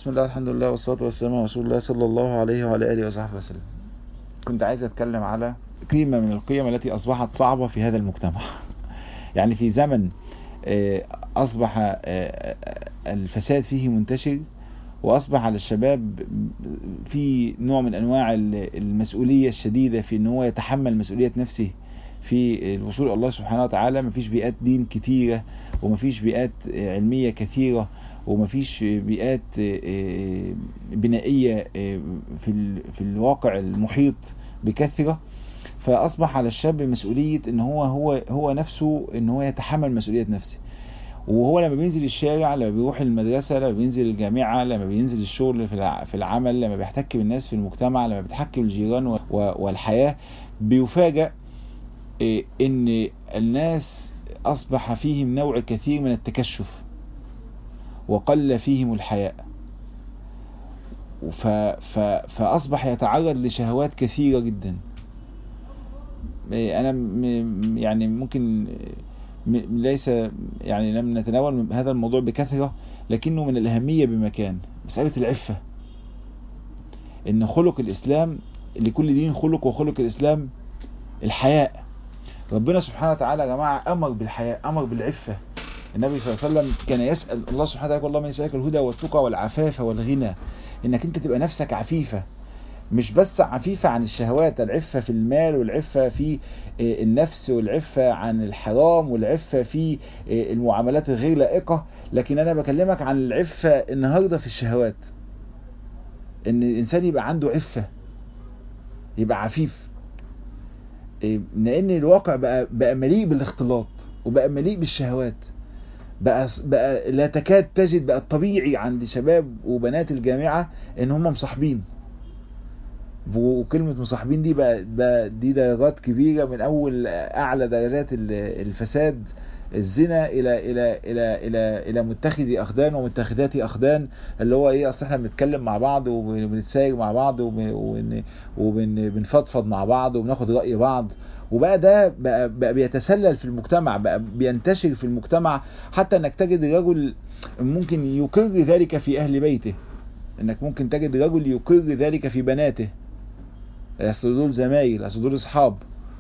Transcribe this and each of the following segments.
بسم الله الحمد لله والصلاة والسلام على رسول الله صلى الله عليه وعلى آله وصحبه وسلم. كنت عايز أتكلم على قيمة من القيم التي أصبحت صعبة في هذا المجتمع. يعني في زمن أصبح الفساد فيه منتشر، وأصبح على الشباب في نوع من أنواع المسؤولية الشديدة في أنه هو يتحمل مسؤولية نفسه في الوصول إلى الله سبحانه وتعالى. مفيش بيئات دين كتيرة، ومفيش بيئات علمية كثيرة، ومفيش بيئات بنائية في الواقع المحيط بكثرة. فأصبح على الشاب مسؤولية إن هو نفسه، إن هو يتحمل مسؤولية نفسه. وهو لما بينزل الشارع، لما بيروح المدرسة، لما بينزل الجامعة، لما بينزل الشغل في العمل، لما بيحتك بالناس في المجتمع، لما بيحتك بالجيران والحياة، بيفاجأ إن الناس أصبح فيهم نوع كثير من التكشف، وقل فيهم الحياء، فأصبح يتعرض لشهوات كثيرة جدا. أنا يعني ممكن ليس يعني لم نتناول هذا الموضوع بكثرة، لكنه من الأهمية بمكان. مسألة العفة، إن خلق الإسلام، لكل دين خلق، وخلق الإسلام الحياء. ربنا سبحانه وتعالى يا جماعة أمر بالحياء، أمر بالعفة. النبي صلى الله عليه وسلم كان يسأل الله سبحانه وتعالى: والله من يسألك الهدى والتقى والعفاف والغنى. إنك أنت تبقى نفسك عفيفة، مش بس عفيفة عن الشهوات، العفة في المال، والعفة في النفس، والعفة عن الحرام، والعفة في المعاملات الغير لائقة. لكن أنا بكلمك عن العفة النهاردة في الشهوات، إن الإنسان يبقى عنده عفة، يبقى عفيف. لأن الواقع بقى مليء بالاختلاط، وبقى مليء بالشهوات. بقى لا تكاد تجد، بقى الطبيعي عند شباب وبنات الجامعة إن هم مصاحبين. وكلمة مصاحبين دي بقى دي درجات كبيرة، من أول أعلى درجات الفساد، الزنا، إلى متخذي أخدان ومتخذاتي أخدان، اللي هو إيه؟ أصل إحنا بنتكلم مع بعض، وبنتساير مع بعض، وبنفضفض مع بعض، وبناخد رأي بعض. وبقى ده بقى بيتسلل في المجتمع، بقى بينتشر في المجتمع، حتى انك تجد رجل ممكن يقر ذلك في اهل بيته، انك ممكن تجد رجل يقر ذلك في بناته. اصل دول زمايل، اصل دول اصحاب،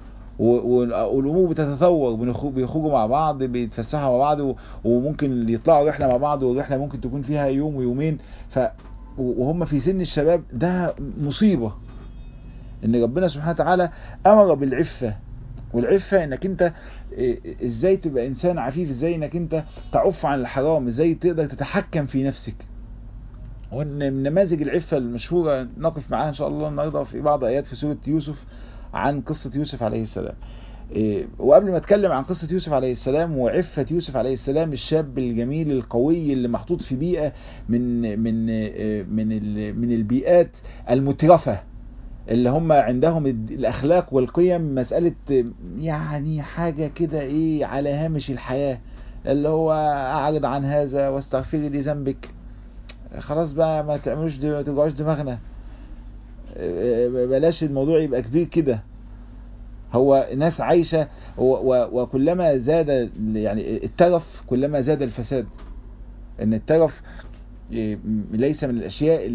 والامور بتتطور، بيخرجوا مع بعض، بيتفسحوا مع بعض، وممكن يطلعوا رحله مع بعض، والرحله ممكن تكون فيها يوم ويومين. وهم في سن الشباب. ده مصيبه ان ربنا سبحانه وتعالى امر بالعفة. والعفة انك انت ازاي تبقى انسان عفيف، ازاي انك انت تعف عن الحرام، ازاي تقدر تتحكم في نفسك. وان من نماذج العفة المشهورة نقف معاها ان شاء الله النهارده في بعض ايات في سورة يوسف، عن قصة يوسف عليه السلام. وقبل ما اتكلم عن قصة يوسف عليه السلام وعفة يوسف عليه السلام، الشاب الجميل القوي اللي محطوط في بيئة من البيئات المترفة، اللي هم عندهم الأخلاق والقيم مسألة يعني حاجة كده إيه، على هامش الحياة، اللي هو أعرض عن هذا واستغفري لي ذنبك، خلاص بقى ما تعملوش ما توجعوش دماغنا، بلاش الموضوع يبقى كبير كده. هو ناس عايشة، وكلما زاد يعني الترف كلما زاد الفساد. ان الترف ليس من الأشياء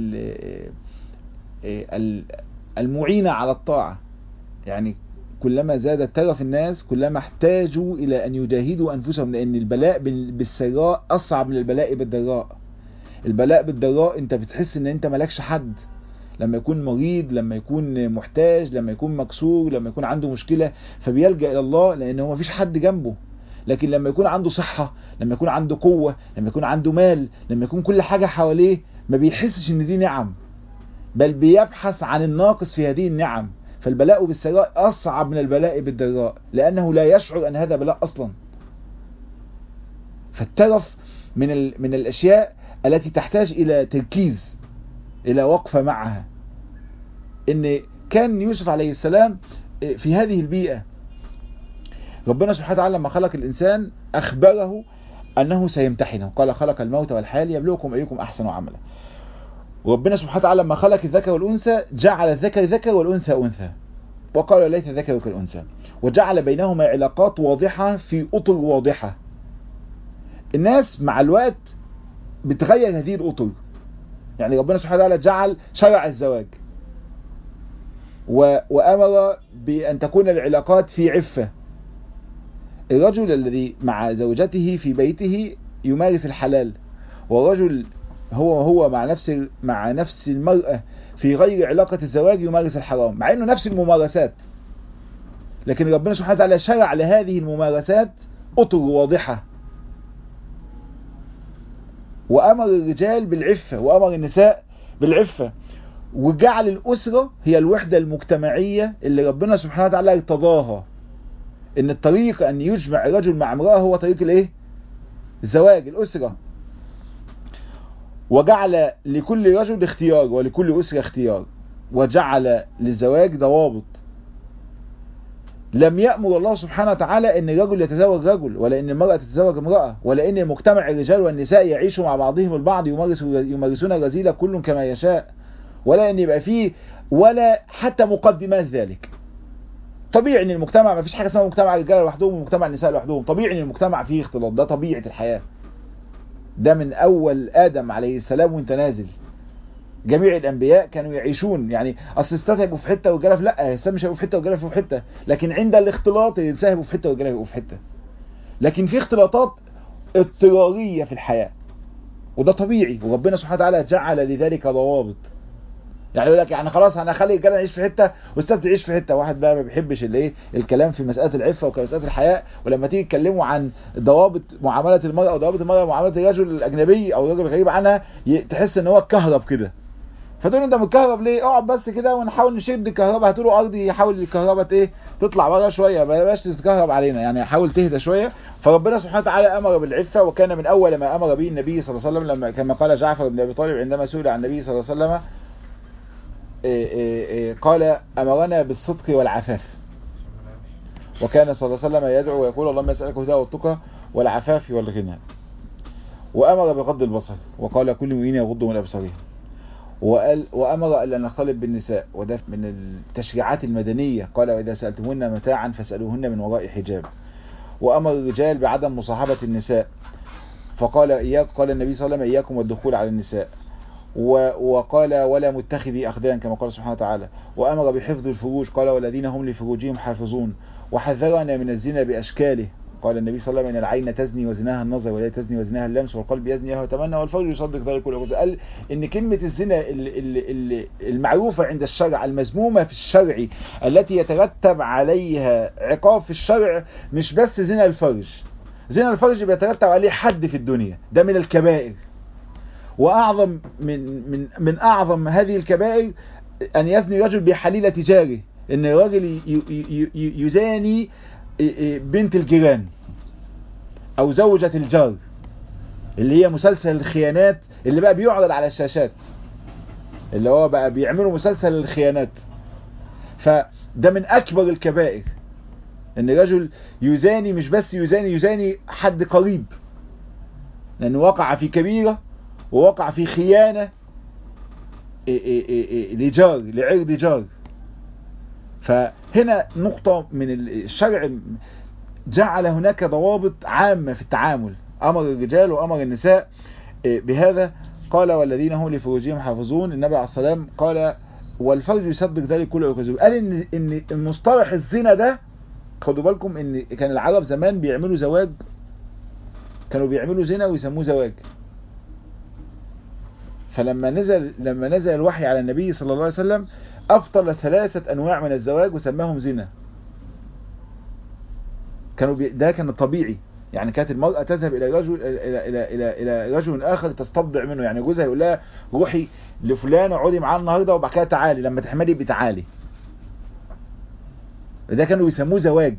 المعينة على الطاعة. يعني كلما زاد الترف الناس كلما احتاجوا إلى أن يجاهدوا أنفسهم، لأن البلاء بالسراء أصعب من البلاء بالضراء. البلاء بالضراء أنت بتحس أن أنت ملكش حد، لما يكون مريض، لما يكون محتاج، لما يكون مكسور، لما يكون عنده مشكلة، فبيلجأ إلى الله لأن هو مفيش حد جنبه. لكن لما يكون عنده صحة، لما يكون عنده قوة، لما يكون عنده مال، لما يكون كل حاجة حواليه، ما بيحسش ان دي نعم، بل بيبحث عن الناقص في هذه النعم. فالبلاء بالسراء أصعب من البلاء بالضراء، لأنه لا يشعر أن هذا بلاء أصلا. فالترف من الأشياء التي تحتاج إلى تركيز، إلى وقفة معها. إن كان يوسف عليه السلام في هذه البيئة، ربنا سبحانه وتعالى لما خلق الإنسان أخبره أنه سيمتحنه، قال خلق الموت والحياة ليبلوكم أيكم أحسن عملا. وربنا سبحانه وتعالى لما خلق الذكر والأنثى جعل الذكر ذكر والأنثى أنثى، وقال ليس الذكر كالأنثى، وجعل بينهما علاقات واضحة في أطر واضحة. الناس مع الوقت بتغير هذه الأطر، يعني ربنا سبحانه وتعالى شرع الزواج وأمر بأن تكون العلاقات في عفة. الرجل الذي مع زوجته في بيته يمارس الحلال، والرجل هو مع نفس المرأة في غير علاقة الزواج يمارس الحرام، مع انه نفس الممارسات، لكن ربنا سبحانه وتعالى شرع لهذه الممارسات أطر واضحة، وأمر الرجال بالعفة وأمر النساء بالعفة، وجعل الأسرة هي الوحدة المجتمعية اللي ربنا سبحانه وتعالى ارتضاها، ان الطريق ان يجمع رجل مع امرأة هو طريق الايه؟ الزواج، الأسرة. وجعل لكل رجل اختيار ولكل أسرة اختيار، وجعل للزواج ضوابط. لم يأمر الله سبحانه وتعالى ان الرجل يتزوج رجل، ولا ان المرأة تتزوج امرأة، ولا ان مجتمع الرجال والنساء يعيشوا مع بعضهم البعض يمارسون الرذيلة كل كما يشاء، ولا ان يبقى فيه ولا حتى مقدمات ذلك. طبيعي ان المجتمع ما فيش حاجة اسمها مجتمع الرجال لوحدهم ومجتمع النساء لوحدهم، طبيعي ان المجتمع فيه اختلاط، ده طبيعة الحياة، ده من اول آدم عليه السلام وانت نازل. جميع الانبياء كانوا يعيشون، يعني اصل الستات هيبقوا في حته والرجاله في، لا، الستات مش هيبقوا في حته والرجاله في حته، لكن عند الاختلاط الانسان هيبقوا في حته والرجاله هيبقوا في حته، لكن في اختلاطات اضطراريه في الحياه وده طبيعي، وربنا سبحانه وتعالى جعل لذلك ضوابط. يعني يقول لك يعني خلاص انا اخلي الرجاله يعيش في حته والستات تعيش في حته، واحد بقى ما بيحبش الايه الكلام في مساله العفه ومساله الحياء، ولما تيجي تكلموا عن ضوابط معامله المراه او ضوابط المراه معامله الرجل الاجنبي او الرجل الغريب عنها، تحس ان هو اتكهرب كده، فتقول انت متكهرب ليه؟ اقعد بس كده ونحاول نشد الكهرباء، هتقولوا ارضي يحاول الكهرباء ايه تطلع بره شويه، ما بلاش تتكهرب علينا، يعني حاول تهدى شويه. فربنا سبحانه وتعالى امر بالعفه، وكان من اول ما امر به النبي صلى الله عليه وسلم، لما كما قال جعفر بن ابي طالب عندما سئل عن النبي صلى الله عليه وسلم قال امرنا بالصدق والعفاف، وكان صلى الله عليه وسلم يدعو ويقول اللهم اسالك الهدى والتقى والعفاف والغنى، وامر بغض البصر وقال كل مؤمن يغض من ابصاره، وأمر ألا نختلط بالنساء، وده من التشريعات المدنية، قال وإذا سألتموهن متاعا فاسألوهن من وراء حجاب، وأمر الرجال بعدم مصاحبة النساء، فقال قال النبي صلى الله عليه وسلم إياكم والدخول على النساء، وقال ولا متخذي أخدان كما قال سبحانه وتعالى، وأمر بحفظ الفروج، قال والذين هم لفروجهم حافظون، وحذرنا من الزنا بأشكاله، قال النبي صلى الله عليه وسلم ان العين تزني وزناها النظر ولا تزني وزناها اللمس، والقلب يزني ويتمنى والفرج يصدق ذلك كله. قال ان كلمة الزنا المعروفة عند الشرع المذمومة في الشرع التي يترتب عليها عقاب في الشرع مش بس زنا الفرج، زنا الفرج بيترتب عليه حد في الدنيا، ده من الكبائر، واعظم من اعظم هذه الكبائر ان يزني رجل بحليلة جاره، ان الرجل يزاني بنت الجيران او زوجة الجار، اللي هي مسلسل الخيانات اللي بقى بيعرض على الشاشات، اللي هو بقى بيعملوا مسلسل الخيانات. فده من اكبر الكبائر ان الرجل يزاني، مش بس يزاني حد قريب، لانه وقع في كبيرة ووقع في خيانة لجار، لعرض جار. فهنا نقطة من الشرع جعل هناك ضوابط عامة في التعامل، أمر الرجال وأمر النساء بهذا. قال والذين هم لفروجهم حافظون، النبي عليه الصلاة والسلام قال والفرج يصدق ذلك كله ويكذب. قال إن المصطلح الزنا ده، خدوا بالكم إن كان العرب زمان بيعملوا زواج، كانوا بيعملوا زنا ويسموه زواج. فلما نزل الوحي على النبي صلى الله عليه وسلم أبطل 3 أنواع من الزواج وسماهم زنا. ده كان الطبيعي، يعني كانت المرأة تذهب إلى رجل آخر تستبضع منه، يعني جوزها يقول لها روحي لفلان اقعدي معاه النهارده وبعد كده تعالي، لما تحملي يبقى تعالي. ده كانوا يسموه زواج.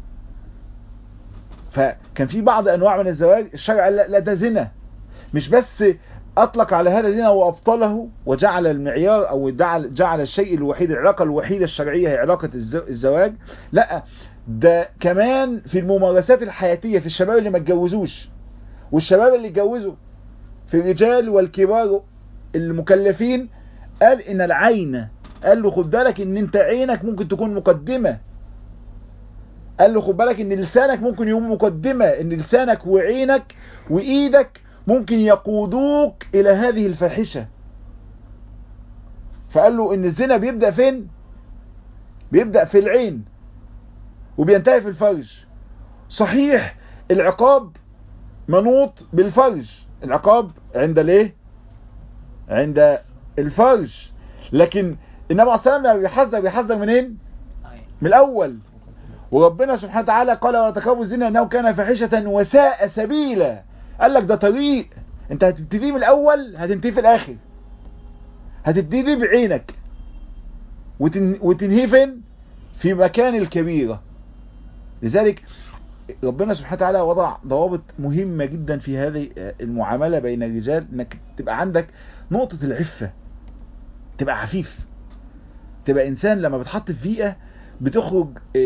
فكان في بعض أنواع من الزواج الشرع لا ده زنا، مش بس أطلق على هذا زنا وأبطله وجعل المعيار أو جعل الشيء الوحيد، العلاقة الوحيدة الشرعية هي علاقة الزواج، لا، ده كمان في الممارسات الحياتية في الشباب اللي ما اتجوزوش والشباب اللي اتجوزوا، في الرجال والكبار المكلفين. قال إن العين، قال له خد بالك إن أنت عينك ممكن تكون مقدمة، قال له خد بالك إن لسانك ممكن يكون مقدمة، إن لسانك وعينك وإيدك ممكن يقودوك إلى هذه الفاحشة. فقال له ان الزنا بيبدأ فين؟ بيبدأ في العين وبينتهي في الفرج. صحيح العقاب منوط بالفرج، العقاب عند الايه؟ عند الفرج، لكن النبي عليه الصلاة والسلام بيحذر منين؟ من الاول. وربنا سبحانه وتعالى قال ولا تقربوا الزنا انه كان فاحشة وساء سبيلا. قال لك ده طريق انت هتبتدي من الاول هتنتهي في الاخر، هتبتدي بعينك وتنهي فين؟ في مكان الكبيرة. لذلك ربنا سبحانه وتعالى وضع ضوابط مهمة جدا في هذه المعاملة بين الرجال، انك تبقى عندك نقطة العفة، تبقى عفيف، تبقى انسان لما بتحط في بيئة بتخرج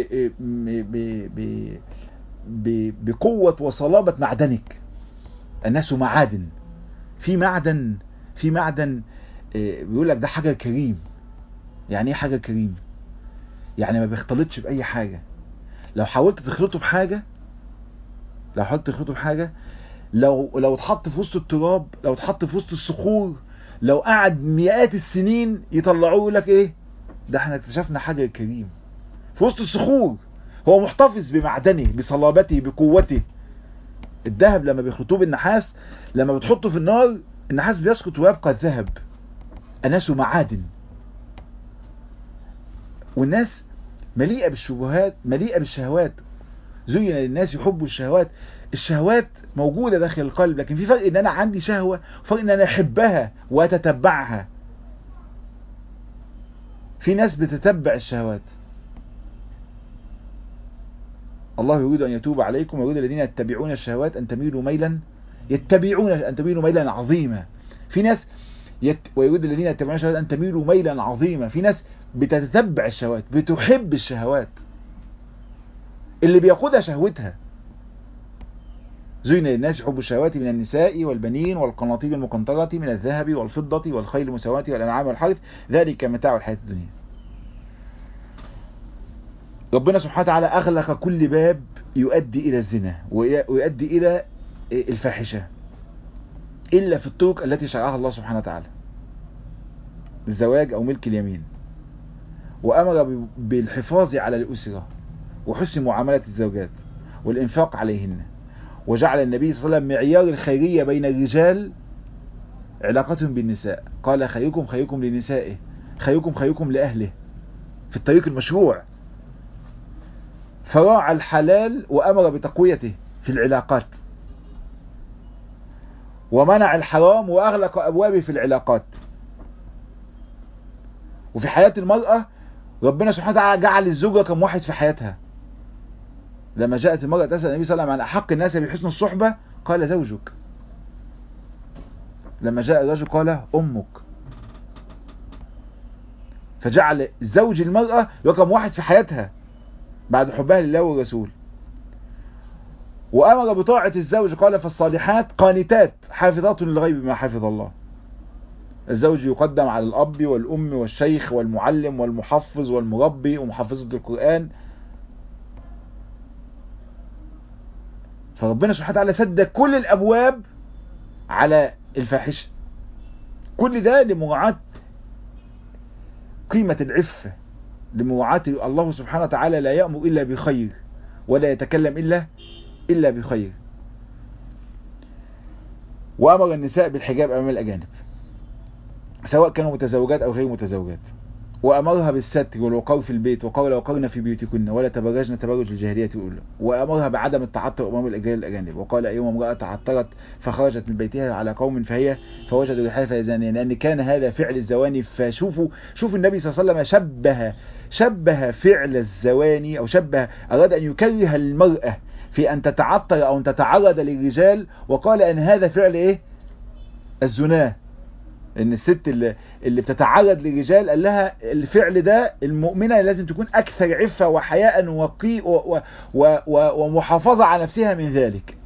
بقوة وصلابة معدنك. الناس معادن، في معدن بيقول لك ده حاجة كريم. يعني ايه حاجة كريم؟ يعني ما بيختلطش بأي حاجة. لو حاولت تخلطه بحاجة، لو اتحط في وسط التراب، لو اتحط في وسط الصخور، لو قعد مئات السنين يطلعوه لك ايه؟ ده احنا اكتشفنا حاجة كريم في وسط الصخور. هو محتفظ بمعدنه، بصلابته، بقوته. الذهب لما بيخلطوه بالنحاس، لما بتحطه في النار النحاس بيسقط ويبقى الذهب. الناس معادن، والناس مليئة بالشبهات، مليئة بالشهوات. زين للناس يحبوا الشهوات. الشهوات موجودة داخل القلب، لكن في فرق ان انا عندي شهوة وفرق ان انا احبها واتتبعها. في ناس بتتبع الشهوات. الله يريد ان يتوب عليكم ويريد الذين يتبعون الشهوات ان تميلوا ميلا عظيما. في ناس ويريد الذين يتبعون الشهوات ان تميلوا ميلا عظيما. في ناس بتتبع الشهوات، بتحب الشهوات اللي بيقودها شهوتها. زين للناس حب الشهوات من النساء والبنين والقناطير المقنطرة من الذهب والفضة والخيل المسومة والأنعام والحرث ذلك متاع الحياة الدنيا. ربنا سبحانه وتعالى أغلق كل باب يؤدي إلى الزنا ويؤدي إلى الفاحشة إلا في الطرق التي شرعها الله سبحانه وتعالى، الزواج أو ملك اليمين. وأمر بالحفاظ على الأسرة وحسن معاملة الزوجات والإنفاق عليهن. وجعل النبي صلى الله عليه وسلم معيار الخيرية بين الرجال علاقتهم بالنساء. قال خيركم خيركم لنسائه، خيركم خيركم لأهله، في الطريق المشروع. فراعى الحلال وأمر بتقويته في العلاقات، ومنع الحرام وأغلق أبوابه في العلاقات. وفي حياة المرأة ربنا سبحانه وتعالى جعل الزوجة كم واحد في حياتها. لما جاءت المرأة تسأل النبي صلى الله عليه وسلم عن أحق الناس بحسن الصحبة قال زوجك. لما جاء الرجل قال أمك. فجعل زوج المرأة رقم واحد في حياتها بعد حبها لله والرسول. وأمر بطاعة الزوج قال فالصالحات قانتات حافظات للغيب بما حفظ الله. الزوج يقدم على الأب والأم والشيخ والمعلم والمحفظ والمربي ومحفظة القرآن. فربنا سبحانه وتعالى سد كل الأبواب على الفاحشة. كل ده لمراعاة قيمة العفة، لمراعاة الله سبحانه وتعالى لا يأمر إلا بخير ولا يتكلم إلا بخير. وأمر النساء بالحجاب أمام الأجانب سواء كانوا متزوجات أو غير متزوجات. وأمرها بالستر والوقار في البيت وقال وقرن في بيوتكن ولا تبرجن تبرج الجاهلية الأولى. وأمرها بعدم التعطر أمام الرجال الأجانب وقال أيما امرأة تعطرت فخرجت من بيتها على قوم فوجدوا ريحها فيزانين، لأن كان هذا فعل الزواني. فشوفوا النبي صلى الله عليه وسلم شبه فعل الزواني أو أراد أن يكره المرأة في أن تتعطر أو أن تتعرض للرجال، وقال أن هذا فعل إيه؟ الزنا. ان الست اللي بتتعرض للرجال قال لها الفعل ده المؤمنة لازم تكون اكثر عفة وحياء ومحافظة على نفسها من ذلك.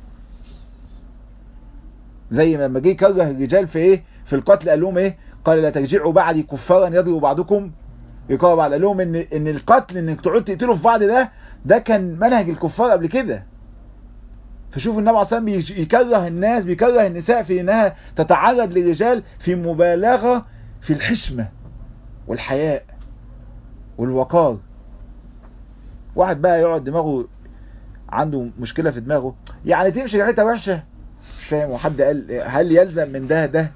زي ما لما جه يكره الرجال في ايه؟ في القتل قال لهم ايه؟ قال لا ترجعوا بعدي كفارا يضرب بعضكم رقاب بعض. قال لهم ان القتل انك تقعدوا تقتلوا في بعض ده كان منهج الكفار قبل كده. فشوف النبي عليه الصلاة والسلام بيكره النساء في انها تتعرض للرجال في مبالغة في الحشمة، والحياء والوقار. واحد بقى يقعد دماغه عنده مشكلة في دماغه، يعني تمشي ريحتها وحشة، مش فاهم. وحد قال هل يلزم من ده؟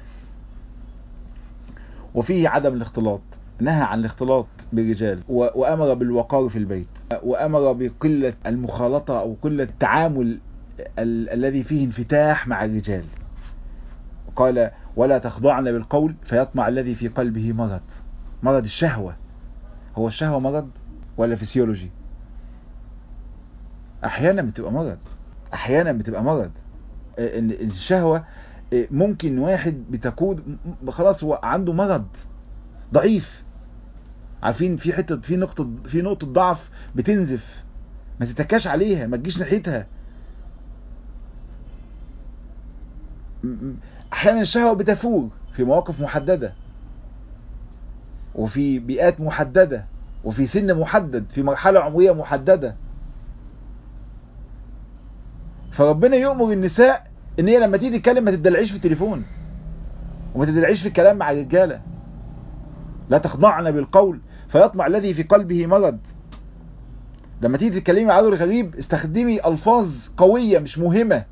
وفيه عدم الاختلاط، نهى عن الاختلاط بالرجال، وأمر بالوقار في البيت، وأمر بقلة المخالطة أو قلة التعامل الذي فيه انفتاح مع الرجال. قال ولا تخضعن بالقول فيطمع الذي في قلبه مرض. مرض الشهوة. هو الشهوة مرض ولا فسيولوجي؟ أحيانا بتبقى مرض. الشهوة ممكن واحد بتكون خلاص هو عنده مرض ضعيف. عارفين في نقطة ضعف بتنزف، ما تتكاش عليها، ما تجيش ناحيتها. احيانا الشهوة بتثور في مواقف محددة، وفي بيئات محددة، وفي سن محدد، في مرحلة عمرية محددة. فربنا يؤمر النساء ان هي لما تيجي تتكلم ما تدلعيش في التليفون، وما تدلعيش في الكلام مع الرجالة. لا تخضعن بالقول فيطمع الذي في قلبه مرض. لما تيجي تتكلمي مع رجل غريب استخدمي الفاظ قوية مش مهمة،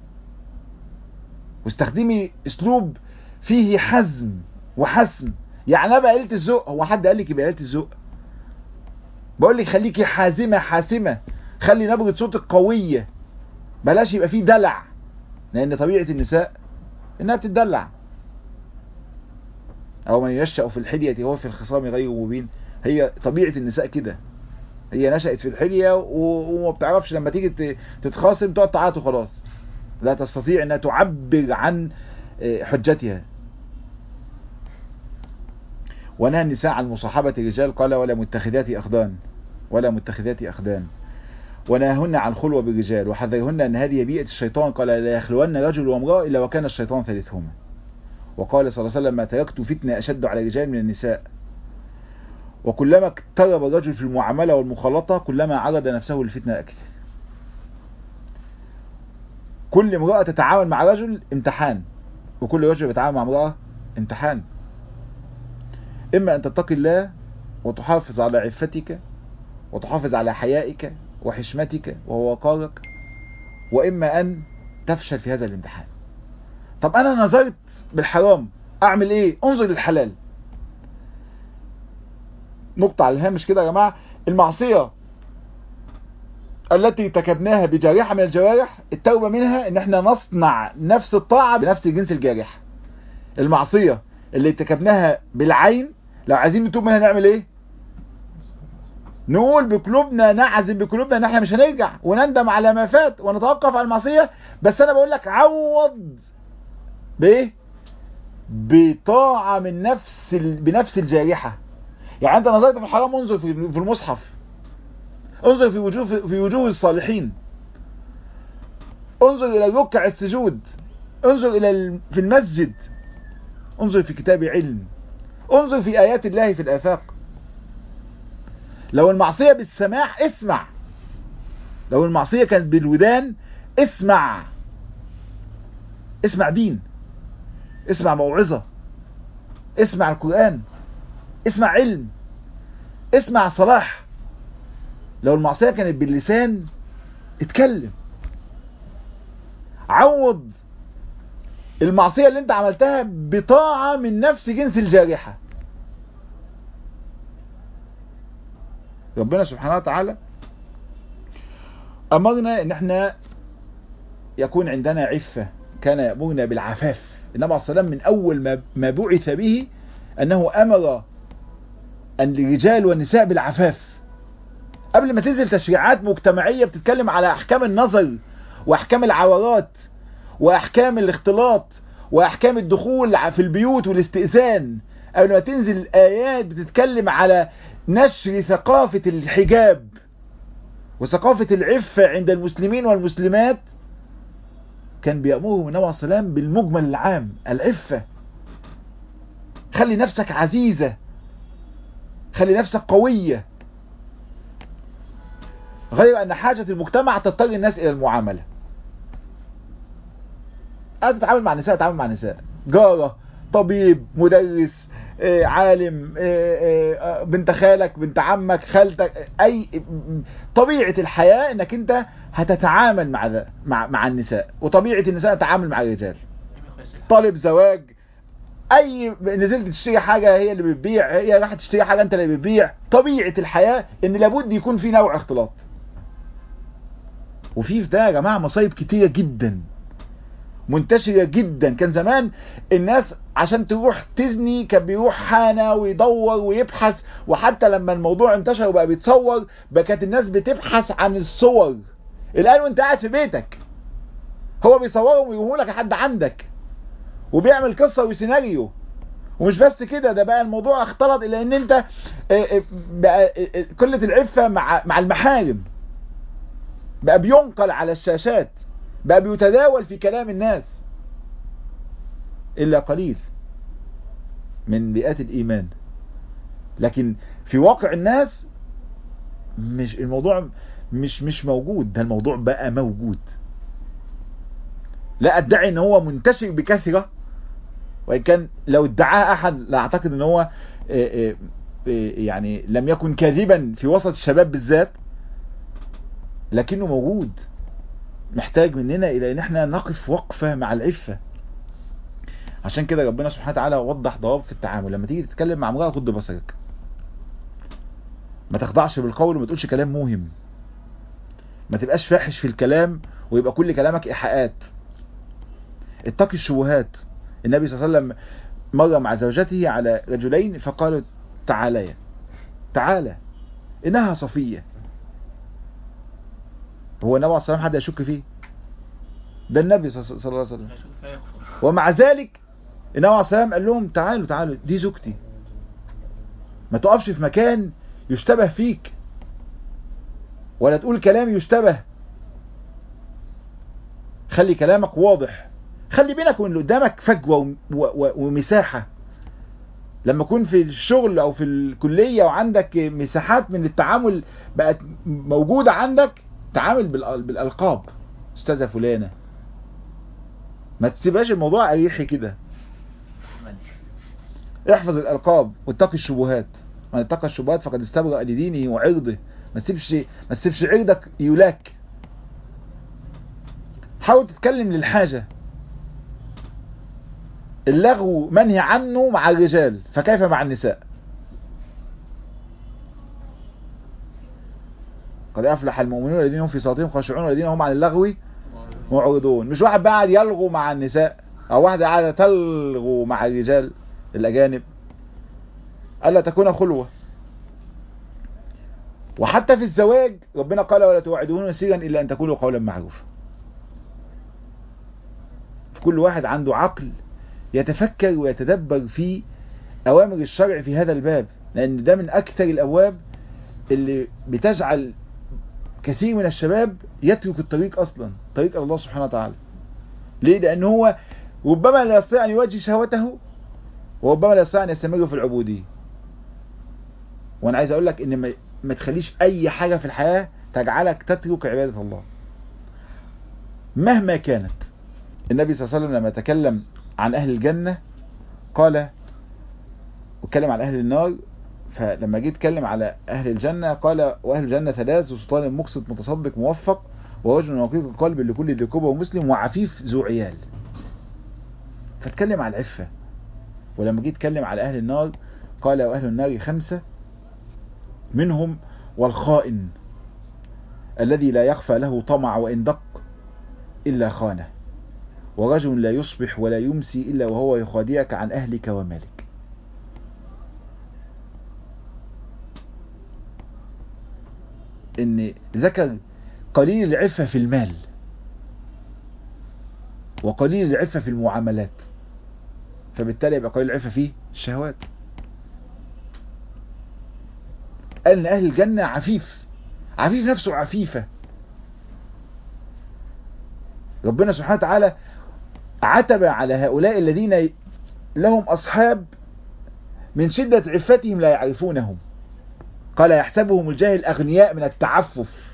واستخدمي اسلوب فيه حزم وحسم. يعني انا بقى قلت الذوق، هو حد قال لك يبقى قلت الذوق؟ بقول لك خليكي حازمة، خلي نبرة صوتك قوية، بلاش يبقى فيه دلع، لان طبيعة النساء انها بتدلع. او من يشأ في الحلية هو في الخصام غير مبين. هي طبيعة النساء كده، هي نشأت في الحلية وما بتعرفش لما تيجي تتخاصم تقعد تعيط وخلاص، لا تستطيع انها تعبر عن حجتها. ونهى النساء عن مصاحبة الرجال، قال ولا متخذات أخدان. ونهاهن عن خلوة بالرجال، وحذرهن أن هذه بيئة الشيطان، قال لا يخلون رجل وامرأة إلا وكان الشيطان ثالثهما. وقال صلى الله عليه وسلم ما تركت فتنة أشد على الرجال من النساء. وكلما اقترب الرجل في المعاملة والمخالطة كلما عرض نفسه للفتنة أكثر. كل امرأة تتعامل مع رجل امتحان، وكل رجل يتعامل مع امرأة امتحان. إما أن تتقي الله وتحافظ على عفتك وتحافظ على حيائك وحشمتك ووقارك، وإما أن تفشل في هذا الامتحان. طب أنا نظرت بالحرام أعمل إيه؟ انظر للحلال. نقطة على الهامش كده يا جماعة. المعصية التي ارتكبناها بجارحة من الجوارح التوبة منها ان احنا نصنع نفس الطاعة بنفس جنس الجارحة. المعصية اللي ارتكبناها بالعين لو عايزين نتوب منها نعمل ايه؟ نقول بقلوبنا، نعزم بقلوبنا ان احنا مش هنرجع، ونندم على ما فات ونتوقف عن المعصية. بس انا بقول لك عوض بايه؟ بطاعة من بنفس الجارحة. يعني انت نظرت في الحرام، انظر في المصحف، انظر في وجوه الصالحين، انظر الى ركع السجود، انظر في المسجد، انظر في كتاب علم، انظر في آيات الله في الآفاق. لو المعصية بالسماع اسمع، لو المعصية كانت بالودان اسمع دين، اسمع موعظة، اسمع القرآن، اسمع علم، اسمع صلاح. لو المعصية كانت باللسان اتكلم. عوض المعصية اللي انت عملتها بطاعة من نفس جنس الجارحة. ربنا سبحانه وتعالى أمرنا ان احنا يكون عندنا عفة، كان يأمرنا بالعفاف. النبي عليه الصلاة والسلام من أول ما بعث به أنه أمر أن الرجال والنساء بالعفاف. قبل ما تنزل تشريعات مجتمعية بتتكلم على أحكام النظر وأحكام العورات وأحكام الاختلاط وأحكام الدخول في البيوت والاستئذان، قبل ما تنزل آيات بتتكلم على نشر ثقافة الحجاب وثقافة العفة عند المسلمين والمسلمات، كان بيأمرهم النبي عليه الصلاة والسلام بالمجمل العام، العفة. خلي نفسك عزيزة، خلي نفسك قوية، غير أن حاجة المجتمع تضطر الناس إلى المعاملة. أنت تتعامل مع نساء، تتعامل مع نساء، جارة، طبيب، مدرس، عالم، بنت خالك، بنت عمك، خالتك، طبيعة الحياة انك انت هتتعامل مع النساء، وطبيعة النساء تتعامل مع الرجال. طالب زواج، نزلت تشتري حاجة هي اللي بتبيع، هي راح تشتري حاجة انت اللي بتبيع. طبيعة الحياة ان لابد يكون في نوع اختلاط. وفي ده يا جماعة مصايب كتيرة جدا منتشرة جدا. كان زمان الناس عشان تروح تزني كان بيروح حانة ويدور ويبحث، وحتى لما الموضوع انتشر وبقى بيتصور بقى كانت الناس بتبحث عن الصور. الآن وانت قاعد في بيتك هو بيصورهم ويقوموا لك لحد عندك وبيعمل قصة وسيناريو. ومش بس كده، ده بقى الموضوع اختلط الى ان انت بقى قلة العفة مع المحارم بقى بينقل على الشاشات، بقى بيتداول في كلام الناس. إلا قليل من بيئات الإيمان، لكن في واقع الناس مش الموضوع مش موجود. ده الموضوع بقى موجود. لا أدعي ان هو منتشر بكثرة، وإن كان لو ادعاه أحد لا أعتقد ان هو يعني لم يكن كاذبا في وسط الشباب بالذات، لكنه موجود. محتاج مننا إلى ان احنا نقف وقفة مع العفة. عشان كده ربنا سبحانه وتعالى وضح ضوابط في التعامل. لما تيجي تتكلم مع امرأة غض بصرك، ما تخضعش بالقول وما تقولش كلام موهم، ما تبقاش فاحش في الكلام ويبقى كل كلامك إيحاءات. اتقي الشبهات. النبي صلى الله عليه وسلم مر مع زوجته على رجلين فقالوا تعالى إنها صفية. هو النبي عليه الصلاة والسلام حد يشك فيه؟ ده النبي صلى الله عليه وسلم. ومع ذلك النبي عليه الصلاة والسلام قال لهم تعالوا دي زوجتي. ما تقفش في مكان يشتبه فيك، ولا تقول كلام يشتبه. خلي كلامك واضح، خلي بينك وبين اللي قدامك فجوة ومساحة. لما تكون في الشغل او في الكلية وعندك مساحات من التعامل بقت موجودة عندك، تعامل بالألقاب. استاذة فلانة، ما تسيبهاش الموضوع اريحي كده. احفظ الألقاب واتقي الشبهات. من اتقى الشبهات فقد استبرأ لدينه وعرضه. ما تسيبش عرضك يولاك. حاول تتكلم للحاجة. اللغو منهي عنه مع الرجال، فكيف مع النساء؟ قد أفلح المؤمنون الذين هم في صلاتهم خاشعون والذين هم عن اللغو معرضون. مش واحد بقى قاعد يلغو مع النساء، او واحدة قاعدة تلغو مع الرجال الأجانب. ألا تكون خلوة. وحتى في الزواج ربنا قال ولا توعدون سرا إلا أن تقولوا قولا معروفا. كل واحد عنده عقل يتفكر ويتدبر في أوامر الشرع في هذا الباب، لأن ده من أكثر الأبواب اللي بتجعل كثير من الشباب يترك الطريق أصلا، طريق الله سبحانه وتعالى. ليه؟ لأن هو ربما لا يستطيع أن يواجه شهوته، وربما لا يستطيع أن يستمر في العبودية. وأنا عايز أقول لك إن ما تخليش أي حاجة في الحياة تجعلك تترك عبادة الله مهما كانت. النبي صلى الله عليه وسلم لما تكلم عن أهل الجنة قال، واتكلم عن أهل النار، فلما جيت اتكلم على أهل الجنة قال وأهل الجنة ثلاث: سلطان مقسط متصدق موفق، ورجل رقيق القلب لكل ذي قربى ومسلم، وعفيف ذو عيال. فاتكلم على العفة. ولما جيت اتكلم على أهل النار قال وأهل النار خمسة: منهم والخائن الذي لا يخفى له طمع وإن دق إلا خانه، ورجل لا يصبح ولا يمسي إلا وهو يخادعك عن أهلك ومالك. إن ذكر قليل العفة في المال وقليل العفة في المعاملات، فبالتالي يبقى قليل العفة في الشهوات. قال إن أهل الجنة عفيف نفسه عفيفة. ربنا سبحانه وتعالى عتب على هؤلاء الذين لهم أصحاب من شدة عفتهم لا يعرفونهم. قال يحسبهم الجاهل أغنياء من التعفف.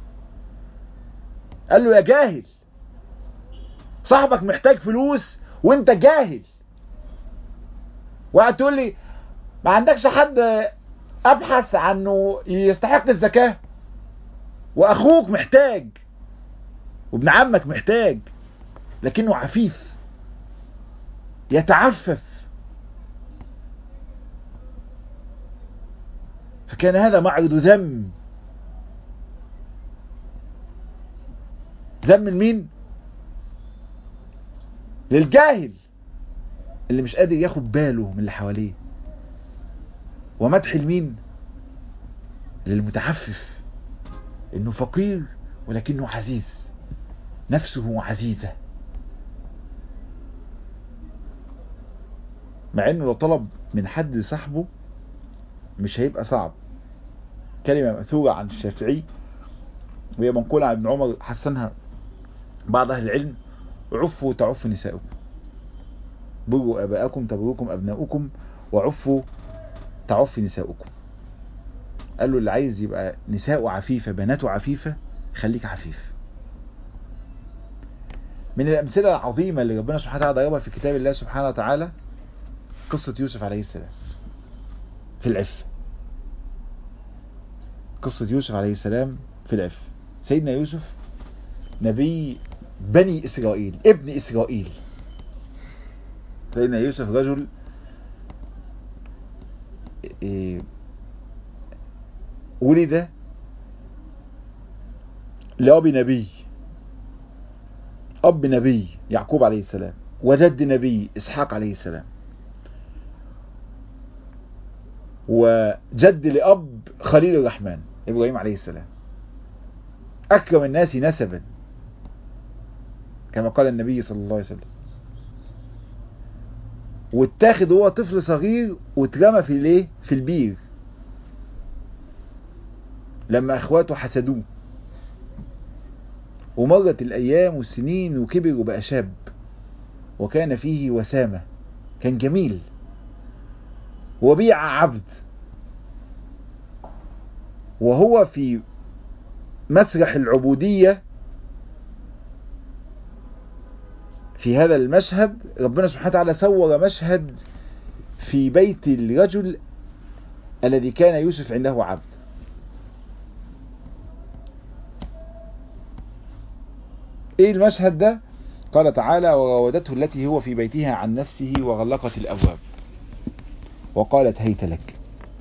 قال له يا جاهل، صاحبك محتاج فلوس وانت جاهل، وقعد تقول لي ما عندكش حد ابحث عنه يستحق الزكاة، واخوك محتاج وابن عمك محتاج، لكنه عفيف يتعفف. فكان هذا معرض ذم. ذم لمين؟ للجاهل اللي مش قادر ياخد باله من اللي حواليه. ومدح لمين؟ للمتعفف، انه فقير ولكنه عزيز، نفسه عزيزة. مع انه لو طلب من حد صاحبه مش هيبقى صعب. كلمة مأثورة عن الشافعي وهي منقولة عن ابن عمر، حسنها بعض أهل العلم: عفوا تعف نساؤكم، بروا آباءكم تبروكم أبناؤكم، وعفوا تعف نساؤكم. قال له اللي عايز يبقى نساء عفيفة بناته عفيفة خليك عفيف. من الأمثلة العظيمة اللي ربنا سبحانه وتعالى ضربها في كتاب الله سبحانه وتعالى قصة يوسف عليه السلام في العفة. قصة يوسف عليه السلام في العفة. سيدنا يوسف نبي بني إسرائيل، ابن إسرائيل. سيدنا يوسف رجل ولد لأب نبي، أب نبي يعقوب عليه السلام، وجد نبي إسحاق عليه السلام، وجد لأب خليل الرحمن إبراهيم عليه السلام. أكرم الناس نسبا كما قال النبي صلى الله عليه وسلم. واتاخد هو طفل صغير واترمى في الايه؟ في البير لما اخواته حسدوه. ومرت الايام والسنين وكبر وبقى شاب، وكان فيه وسامة، كان جميل. وبيع عبد وهو في مسرح العبودية. في هذا المشهد ربنا سبحانه وتعالى صور مشهد في بيت الرجل الذي كان يوسف عنده عبد. ايه المشهد ده؟ قال تعالى: وراودته التي هو في بيتها عن نفسه وغلقت الابواب وقالت هيت لك.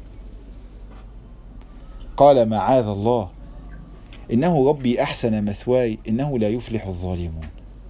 قال معاذ الله إنه ربي أحسن مثواي إنه لا يفلح الظالمون.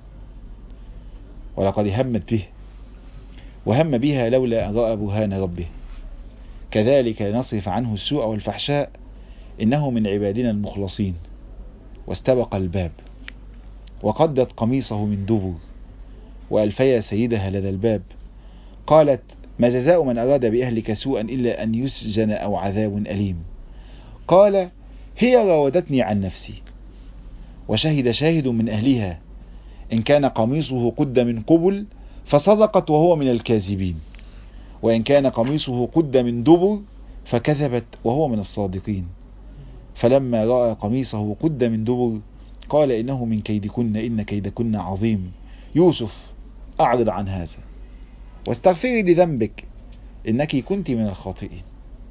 ولقد همت به وهم بها لولا أن رأى برهان ربه كذلك لنصرف عنه السوء والفحشاء إنه من عبادنا المخلصين. واستبق الباب وقدت قميصه من دبر وألفيا سيدها لدى الباب. قالت: ما جزاء من أراد بأهلك سوءا إلا أن يسجن أو عذاب أليم. قال: هي راودتني عن نفسي وشهد شاهد من أهلها إن كان قميصه قد من قبل فصدقت وهو من الكاذبين وإن كان قميصه قد من دبر فكذبت وهو من الصادقين. فلما رأى قميصه قد من دبر قال إنه من كيدكن إن كيدكن عظيم. يوسف أعرض عن هذا واستغفري لذنبك إنك كنت من الخاطئين.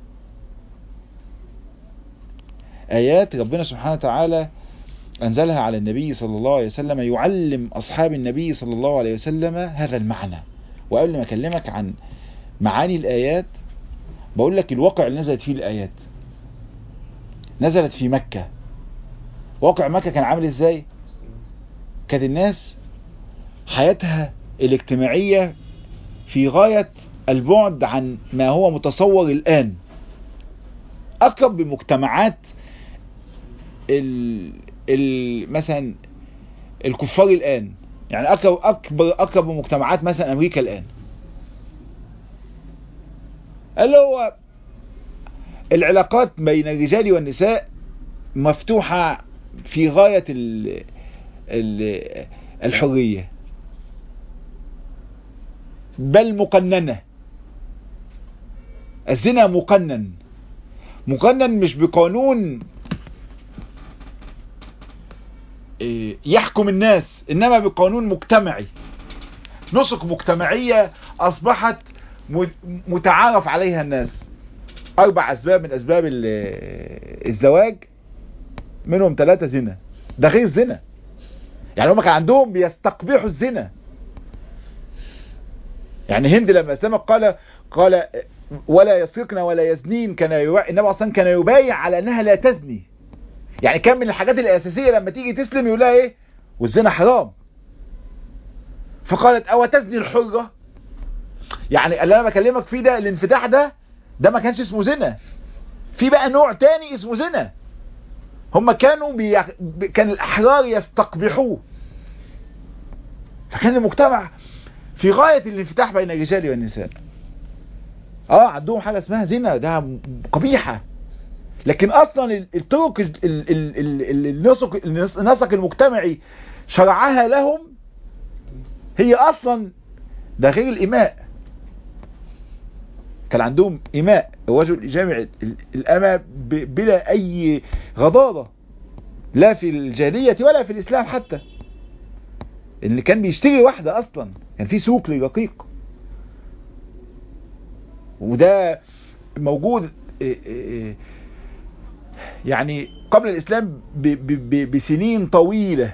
آيات ربنا سبحانه وتعالى أنزلها على النبي صلى الله عليه وسلم يعلم أصحاب النبي صلى الله عليه وسلم هذا المعنى. وقبل ما أكلمك عن معاني الآيات بقول لك الواقع اللي نزلت فيه الآيات. نزلت في مكة. واقع مكة كان عامل إزاي؟ كانت الناس حياتها الاجتماعية في غاية البعد عن ما هو متصور الآن. أقرب بمجتمعات مثلا الكفار الآن، يعني أقرب مجتمعات مثلا أمريكا الآن، اللي هو العلاقات بين الرجال والنساء مفتوحة في غاية الحرية، بل مقننة. الزنا مقنن مش بقانون يحكم الناس، إنما بقانون مجتمعي. نسق مجتمعية أصبحت متعارف عليها الناس. 4 أسباب من أسباب الزواج، منهم 3 زنا. ده غير الزنا، يعني هم كان عندهم بيستقبحوا الزنا. يعني هند لما اسلمت قال ولا يسرقن ولا يزنين، النبي اصلا كان يبايع على انها لا تزني. يعني كان من الحاجات الاساسيه لما تيجي تسلم يقول لها ايه؟ والزنا حرام. فقالت او تزني الحره. يعني اللي انا بكلمك فيه ده الانفتاح ده ما كانش اسمه زنا. في بقى نوع تاني اسمه زنا. هم كانوا كان الاحرار يستقبحوه. فكان المجتمع في غاية الانفتاح بين الرجال والنساء. عندهم حاجة اسمها زنا، ده قبيحة. لكن اصلا الطرق النسق المجتمعي شرعها لهم هي اصلا ده غير الاماء. كان عندهم اماء، الرجل جامع الامة بلا اي غضاضة، لا في الجاهلية ولا في الاسلام حتى. اللي كان بيشتري واحدة اصلا كان في سوق للرقيق، وده موجود يعني قبل الاسلام بسنين طويلة.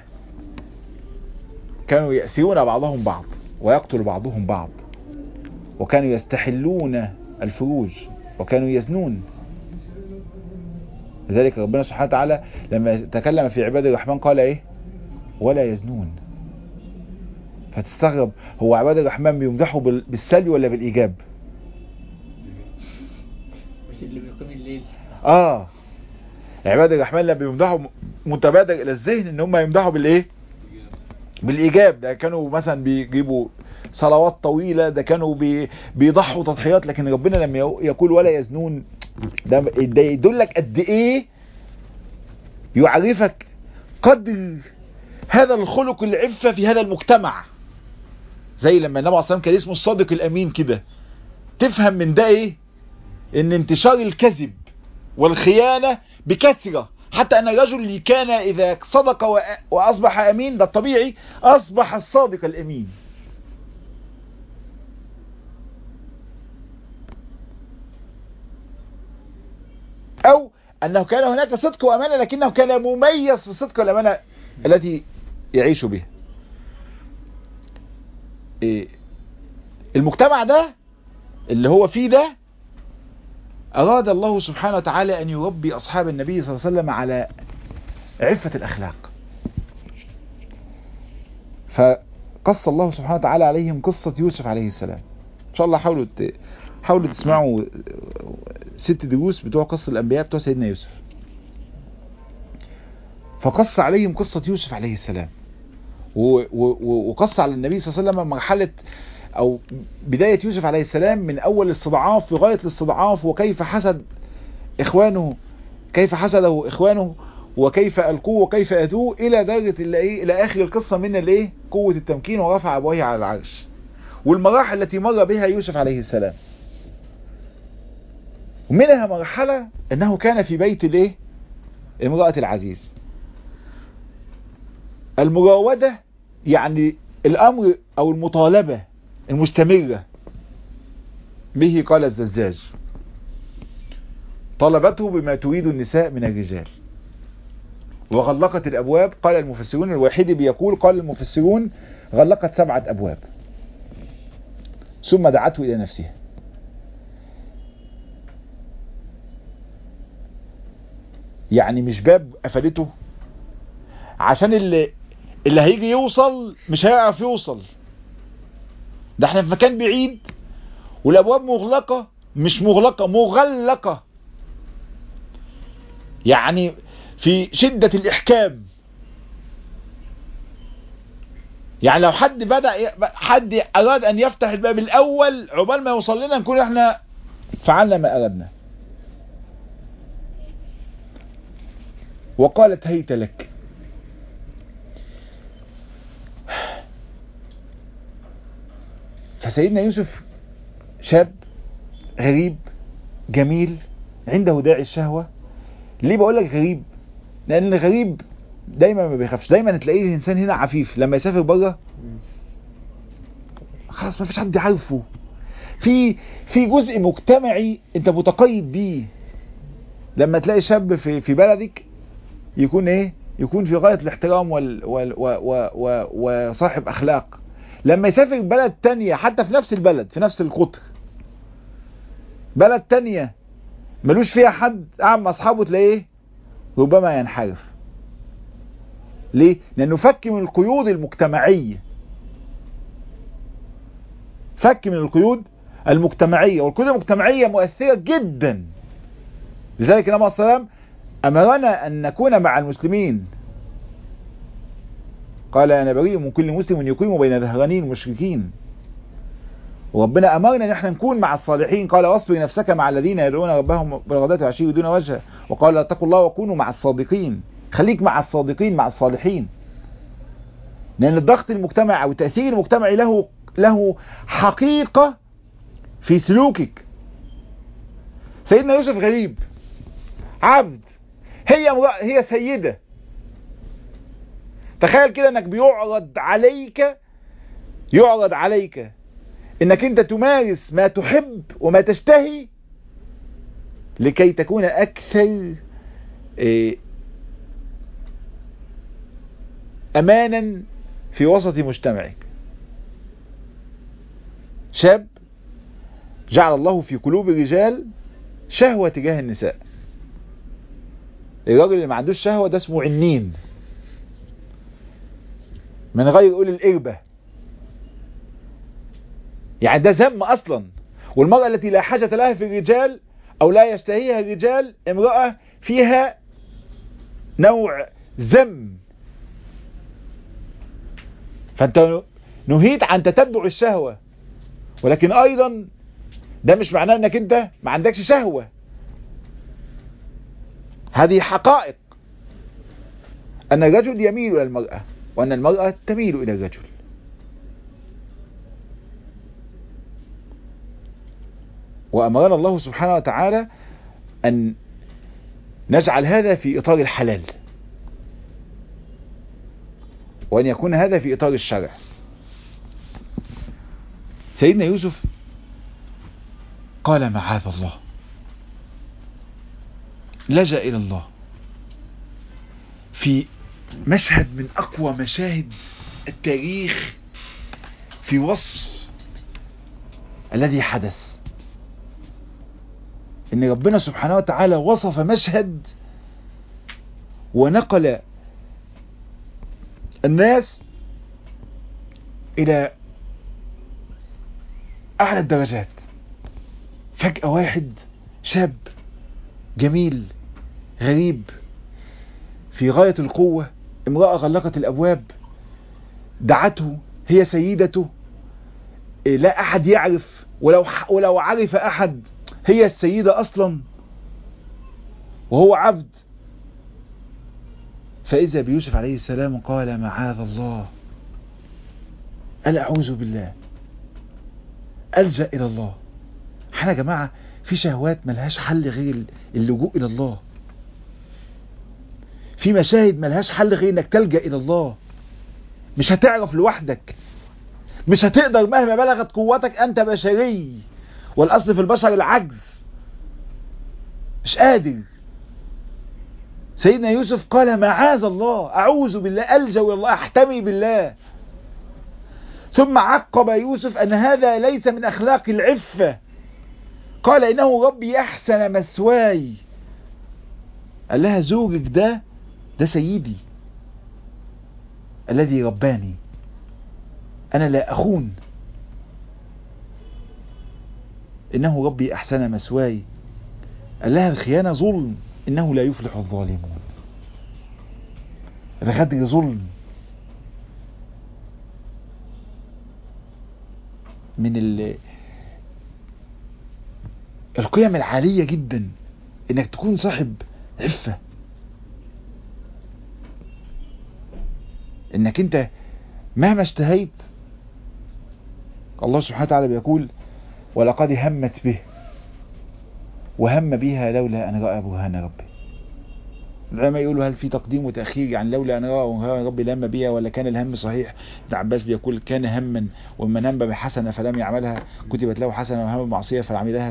كانوا يأسرون بعضهم بعض ويقتل بعضهم بعض، وكانوا يستحلون الفروج وكانوا يزنون. لذلك ربنا سبحانه وتعالى لما تكلم في عباد الرحمن قال ايه؟ ولا يزنون. فتستغرب، هو عباد الرحمن بيمدحوا بالسلب ولا بالإيجاب؟ مش اللي بيقيم الليل. عباد الرحمن لما بيمدحوا متبادر الى الذهن ان هم يمدحوا بالايه؟ بالايجاب. ده كانوا مثلا بيجيبوا صلوات طويلة، ده كانوا بيضحوا تضحيات. لكن ربنا لما يقول ولا يزنون، ده يدلك قد ايه، يعرفك قدر هذا الخلق العفة في هذا المجتمع. زي لما النبي عليه الصلاة والسلام كان اسمه الصادق الامين كده، تفهم من ده ايه؟ ان انتشار الكذب والخيانة بكثرة، حتى ان الرجل اللي كان اذا صدق واصبح امين، ده الطبيعي، اصبح الصادق الامين. او انه كان هناك صدق وامانة لكنه كان مميز في الصدق والامانة التي يعيش بها. المجتمع ده اللي هو فيه ده أراد الله سبحانه وتعالى أن يربي أصحاب النبي صلى الله عليه وسلم على عفة الأخلاق. فقص الله سبحانه وتعالى عليهم قصة يوسف عليه السلام. إن شاء الله حاولوا تسمعوا 6 دروس بتوع قصة الأنبياء بتوع سيدنا يوسف. فقص عليهم قصة يوسف عليه السلام، وقص على النبي صلى الله عليه وسلم مرحلة او بداية يوسف عليه السلام من اول الاستضعاف في غاية الاستضعاف، وكيف حسده اخوانه وكيف القوه وكيف اذوه، الى درجة الى اخر القصة من قوة التمكين ورفع ابويه على العرش، والمراحل التي مر بها يوسف عليه السلام. ومنها مرحلة انه كان في بيت امرأة العزيز. المراودة يعني الامر او المطالبة المستمرة به. قال الزجاج: طلبته بما تريد النساء من الرجال وغلقت الابواب. قال المفسرون، الواحد بيقول قال المفسرون غلقت 7 أبواب ثم دعته الى نفسها. يعني مش باب قفلته عشان اللي هيجي يوصل مش هيعرف يوصل، ده احنا في مكان بعيد والابواب مغلقة، مش مغلقة، مغلقة، يعني في شدة الاحكام. يعني لو حد اراد ان يفتح الباب الاول عقبال ما يوصل لنا نكون احنا فعلنا ما اردنا. وقالت هيت لك. فسيدنا يوسف شاب غريب جميل عنده داعي الشهوة. ليه بقول لك غريب؟ لان الغريب دايما ما بيخافش، دايما تلاقيه الانسان هنا عفيف، لما يسافر بره خلاص ما فيش حد عارفه، في جزء مجتمعي انت متقيد بيه. لما تلاقي شاب في بلدك يكون ايه؟ يكون في غاية الاحترام وصاحب اخلاق. لما يسافر بلد تانية حتى في نفس البلد في نفس القطر، بلد تانية ملوش فيها حد، قاعد مع اصحابه تلاقيه ربما ينحرف. ليه؟ لانه فك من القيود المجتمعية، فك من القيود المجتمعية، والقيود المجتمعية مؤثرة جدا. لذلك النبي صلى الله عليه وسلم أمرنا أن نكون مع المسلمين. قال أنا بريء من كل مسلم يقيم بين ظهراني المشركين. وربنا أمرنا أن احنا نكون مع الصالحين. قال واصبر نفسك مع الذين يدعون ربهم بالغداة والعشي يريدون وجهه، وقال اتقوا الله وكونوا مع الصادقين. خليك مع الصادقين، مع الصالحين، لأن الضغط المجتمعي أو التأثير المجتمعي له حقيقة في سلوكك. سيدنا يوسف غريب، عبد، هي سيدة. تخيل كده انك يعرض عليك انك انت تمارس ما تحب وما تشتهي لكي تكون اكثر امانا في وسط مجتمعك. شاب جعل الله في قلوب الرجال شهوة تجاه النساء. الراجل اللي ما عندوش شهوة ده اسمه عنين، من غير يقول الإربة، يعني ده ذم أصلا. والمرأة التي لا حاجة لها في الرجال أو لا يشتهيها الرجال امرأة فيها نوع ذم. فأنت نهيت عن تتبع الشهوة، ولكن أيضا ده مش معناه أنك أنت ما عندكش شهوة. هذه حقائق، أن الرجل يميل إلى المرأة وأن المرأة تميل إلى الرجل. وأمرنا الله سبحانه وتعالى أن نجعل هذا في إطار الحلال، وأن يكون هذا في إطار الشرع. سيدنا يوسف قال معاذ الله، لجأ إلى الله في مشهد من أقوى مشاهد التاريخ في وصف الذي حدث. إن ربنا سبحانه وتعالى وصف مشهد ونقل الناس إلى أعلى الدرجات. فجأة واحد شاب جميل غريب في غاية القوة، امرأة غلقت الأبواب، دعته، هي سيدته، لا أحد يعرف، ولو عرف أحد هي السيدة أصلا، وهو عبد. فإذا بيوسف عليه السلام قال معاذ الله، ألا أعوذ بالله، ألجأ إلى الله. احنا يا جماعة في شهوات ملهاش حل غير اللجوء إلى الله، في مشاهد ملهاش حل غير انك تلجأ إلى الله. مش هتعرف لوحدك، مش هتقدر مهما بلغت قوتك، أنت بشري، والأصل في البشر العجز، مش قادر. سيدنا يوسف قال معاذ الله، أعوذ بالله، ألجأ إلى الله، أحتمي بالله. ثم عقب يوسف أن هذا ليس من أخلاق العفة، قال إنه ربي أحسن مثواي. قال لها زوجك ده سيدي الذي رباني، أنا لا أخون، إنه ربي أحسن مثواي. قال لها الخيانة ظلم، إنه لا يفلح الظالمون. الغدر ظلم. من القيم العالية جدا إنك تكون صاحب عفة، إنك أنت مهما اشتهيت. الله سبحانه وتعالى بيقول ولقد همت به وهم بها لولا أن رأى برهان ربه. العلماء يقولوا هل في تقديم وتأخير، يعني لولا أن رأى ربي لم بها ولا كان الهم صحيح. ابن عباس بيقول كان هما ومن هم بحسنة فلم يعملها كتبت له حسنة، وهم بمعصية فعملها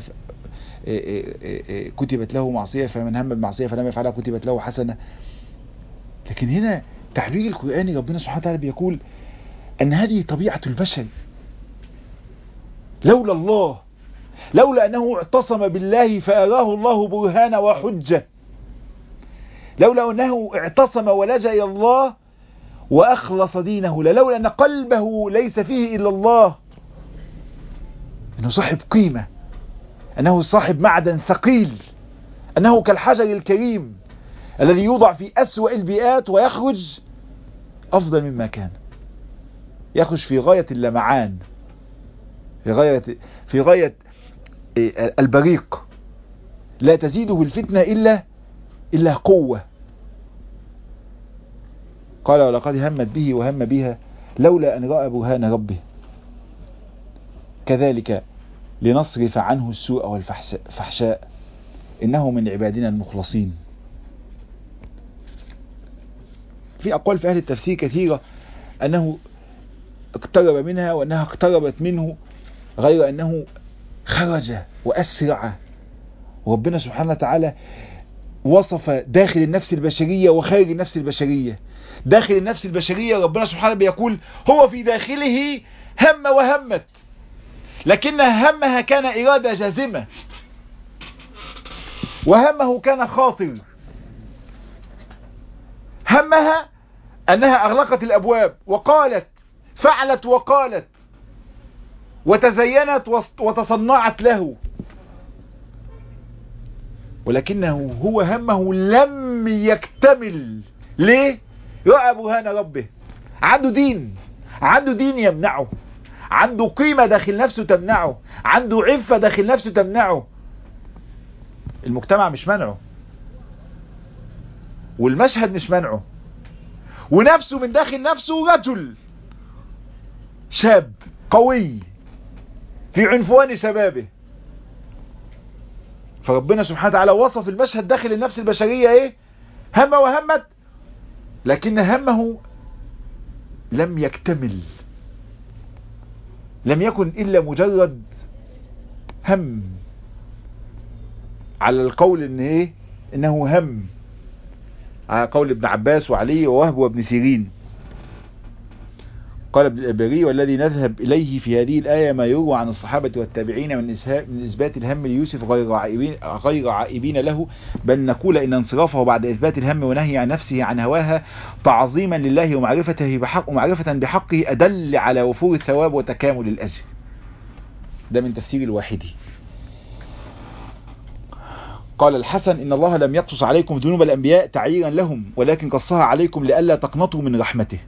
كتبت له معصية، فمن هم بمعصية فلم يفعلها كتبت له حسنة. لكن هنا تعبير القرآني ربنا سبحانه وتعالى بيقول أن هذه طبيعة البشر. لولا الله، لولا أنه اعتصم بالله فأراه الله برهانا وحجة، لولا أنه اعتصم ولجأ إلى الله وأخلص دينه، لولا أن قلبه ليس فيه إلا الله، أنه صاحب قيمة، أنه صاحب معدن ثقيل، أنه كالحجر الكريم الذي يوضع في أسوأ البيئات ويخرج أفضل مما كان، يخرج في غاية اللمعان، في غاية البريق، لا تزيده الفتنة إلا قوة. قال ولقد همت به وهم بها لولا أن رأى برهان ربه كذلك لنصرف عنه السوء والفحشاء إنه من عبادنا المخلصين. في أقوال في أهل التفسير كثيرة أنه اقترب منها وأنها اقتربت منه، غير أنه خرج وأسرع. وربنا سبحانه وتعالى وصف داخل النفس البشرية وخارج النفس البشرية. داخل النفس البشرية ربنا سبحانه بيقول هو في داخله هم وهمت، لكن همها كان إرادة جازمة، وهمه كان خاطر. همها أنها أغلقت الأبواب وقالت، فعلت وقالت وتزينت وتصنعت له، ولكنه هو همه لم يكتمل. ليه؟ رأى برهان ربه. عنده دين يمنعه، عنده قيمة داخل نفسه تمنعه، عنده عفة داخل نفسه تمنعه. المجتمع مش منعه، والمشهد مش منعه، ونفسه من داخل نفسه رجل شاب قوي في عنفوان شبابه. فربنا سبحانه وتعالى وصف المشهد داخل النفس البشرية ايه؟ هم وهمت، لكن همه لم يكتمل، لم يكن إلا مجرد هم، على القول إن إيه؟ إنه هم، على قول ابن عباس وعلي ووهب وابن سيرين. قال ابن الأبري والذي نذهب إليه في هذه الآية ما يروى عن الصحابة والتابعين من إثبات الهم ليوسف غير عائبين له، بل نقول إن انصرافه بعد إثبات الهم ونهي عن نفسه عن هواها تعظيما لله ومعرفة بحقه أدل على وفور الثواب وتكامل الأجر. ده من تفسير الواحدي. قال الحسن إن الله لم يقصص عليكم ذنوب الأنبياء تعييرا لهم، ولكن قصها عليكم لئلا تقنطوا من رحمته.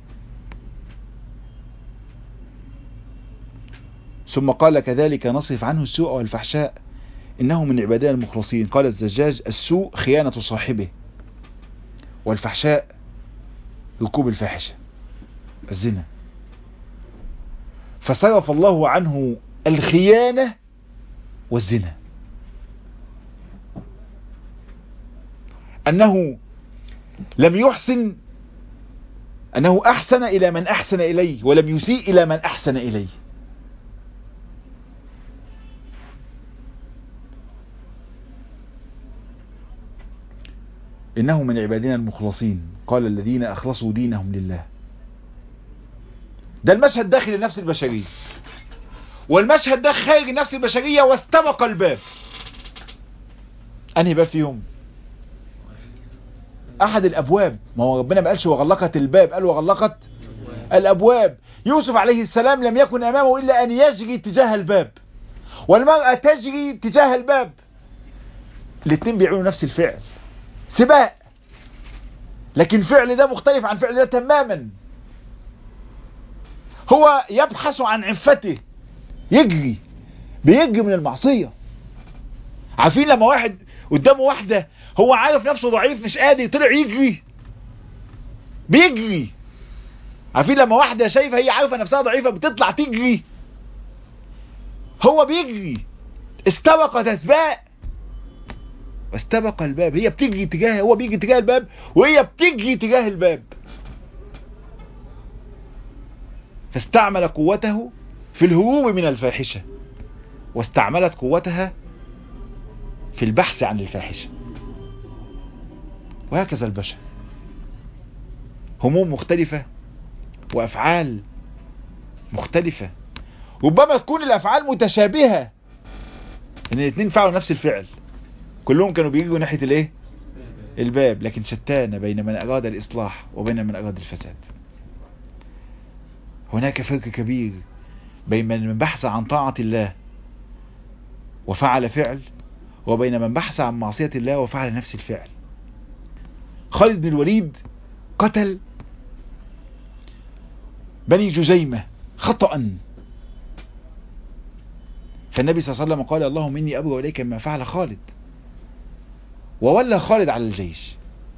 ثم قال كذلك نصرف عنه السوء والفحشاء إنه من عبادنا المخلصين. قال الزجاج السوء خيانة صاحبه، والفحشاء ركوب الفاحشة الزنا. فصرف الله عنه الخيانة والزنا، أنه لم يحسن، أنه أحسن إلى من أحسن إليه ولم يسيء إلى من أحسن إليه. إنه من عبادنا المخلصين. قال الذين أخلصوا دينهم لله. ده المشهد داخل النفس البشرية، والمشهد ده خارج النفس البشرية واستبق الباب. أنهي باب فيهم؟ أحد الأبواب. ما هو ربنا ما قالش وغلقت الباب، قال وغلقت الأبواب. يوسف عليه السلام لم يكن أمامه إلا أن يجري تجاه الباب، والمرأة تجري تجاه الباب. الاتنين بيعملوا نفس الفعل، سباق، لكن فعل ده مختلف عن فعل ده تماما. هو يبحث عن عفته، بيجري من المعصية. عارفين لما واحد قدامه واحدة هو عارف نفسه ضعيف مش قادر، طلع بيجري. عارفين لما واحدة شايفة هي عارفة نفسها ضعيفة بتطلع تجري، هو بيجري. استبق ده سباق. واستبق الباب. هي بتجري تجاه، هو بيجي تجاه الباب وهي بتجري تجاه الباب. فاستعمل قوته في الهروب من الفاحشة، واستعملت قوتها في البحث عن الفاحشة. وهكذا البشر، هموم مختلفة وأفعال مختلفة. ربما تكون الأفعال متشابهة، إن الاثنين فعلوا نفس الفعل، كلهم كانوا بيجوا ناحية الايه؟ الباب، لكن شتان بين من أراد الإصلاح وبين من أراد الفساد. هناك فرق كبير بين من بحث عن طاعة الله وفعل فعل، وبين من بحث عن معصية الله وفعل نفس الفعل. خالد بن الوليد قتل بني جزيمة خطأ، فالنبي صلى الله عليه وسلم قال: اللهم إني أبرأ إليك مما فعل خالد. وولى خالد على الجيش.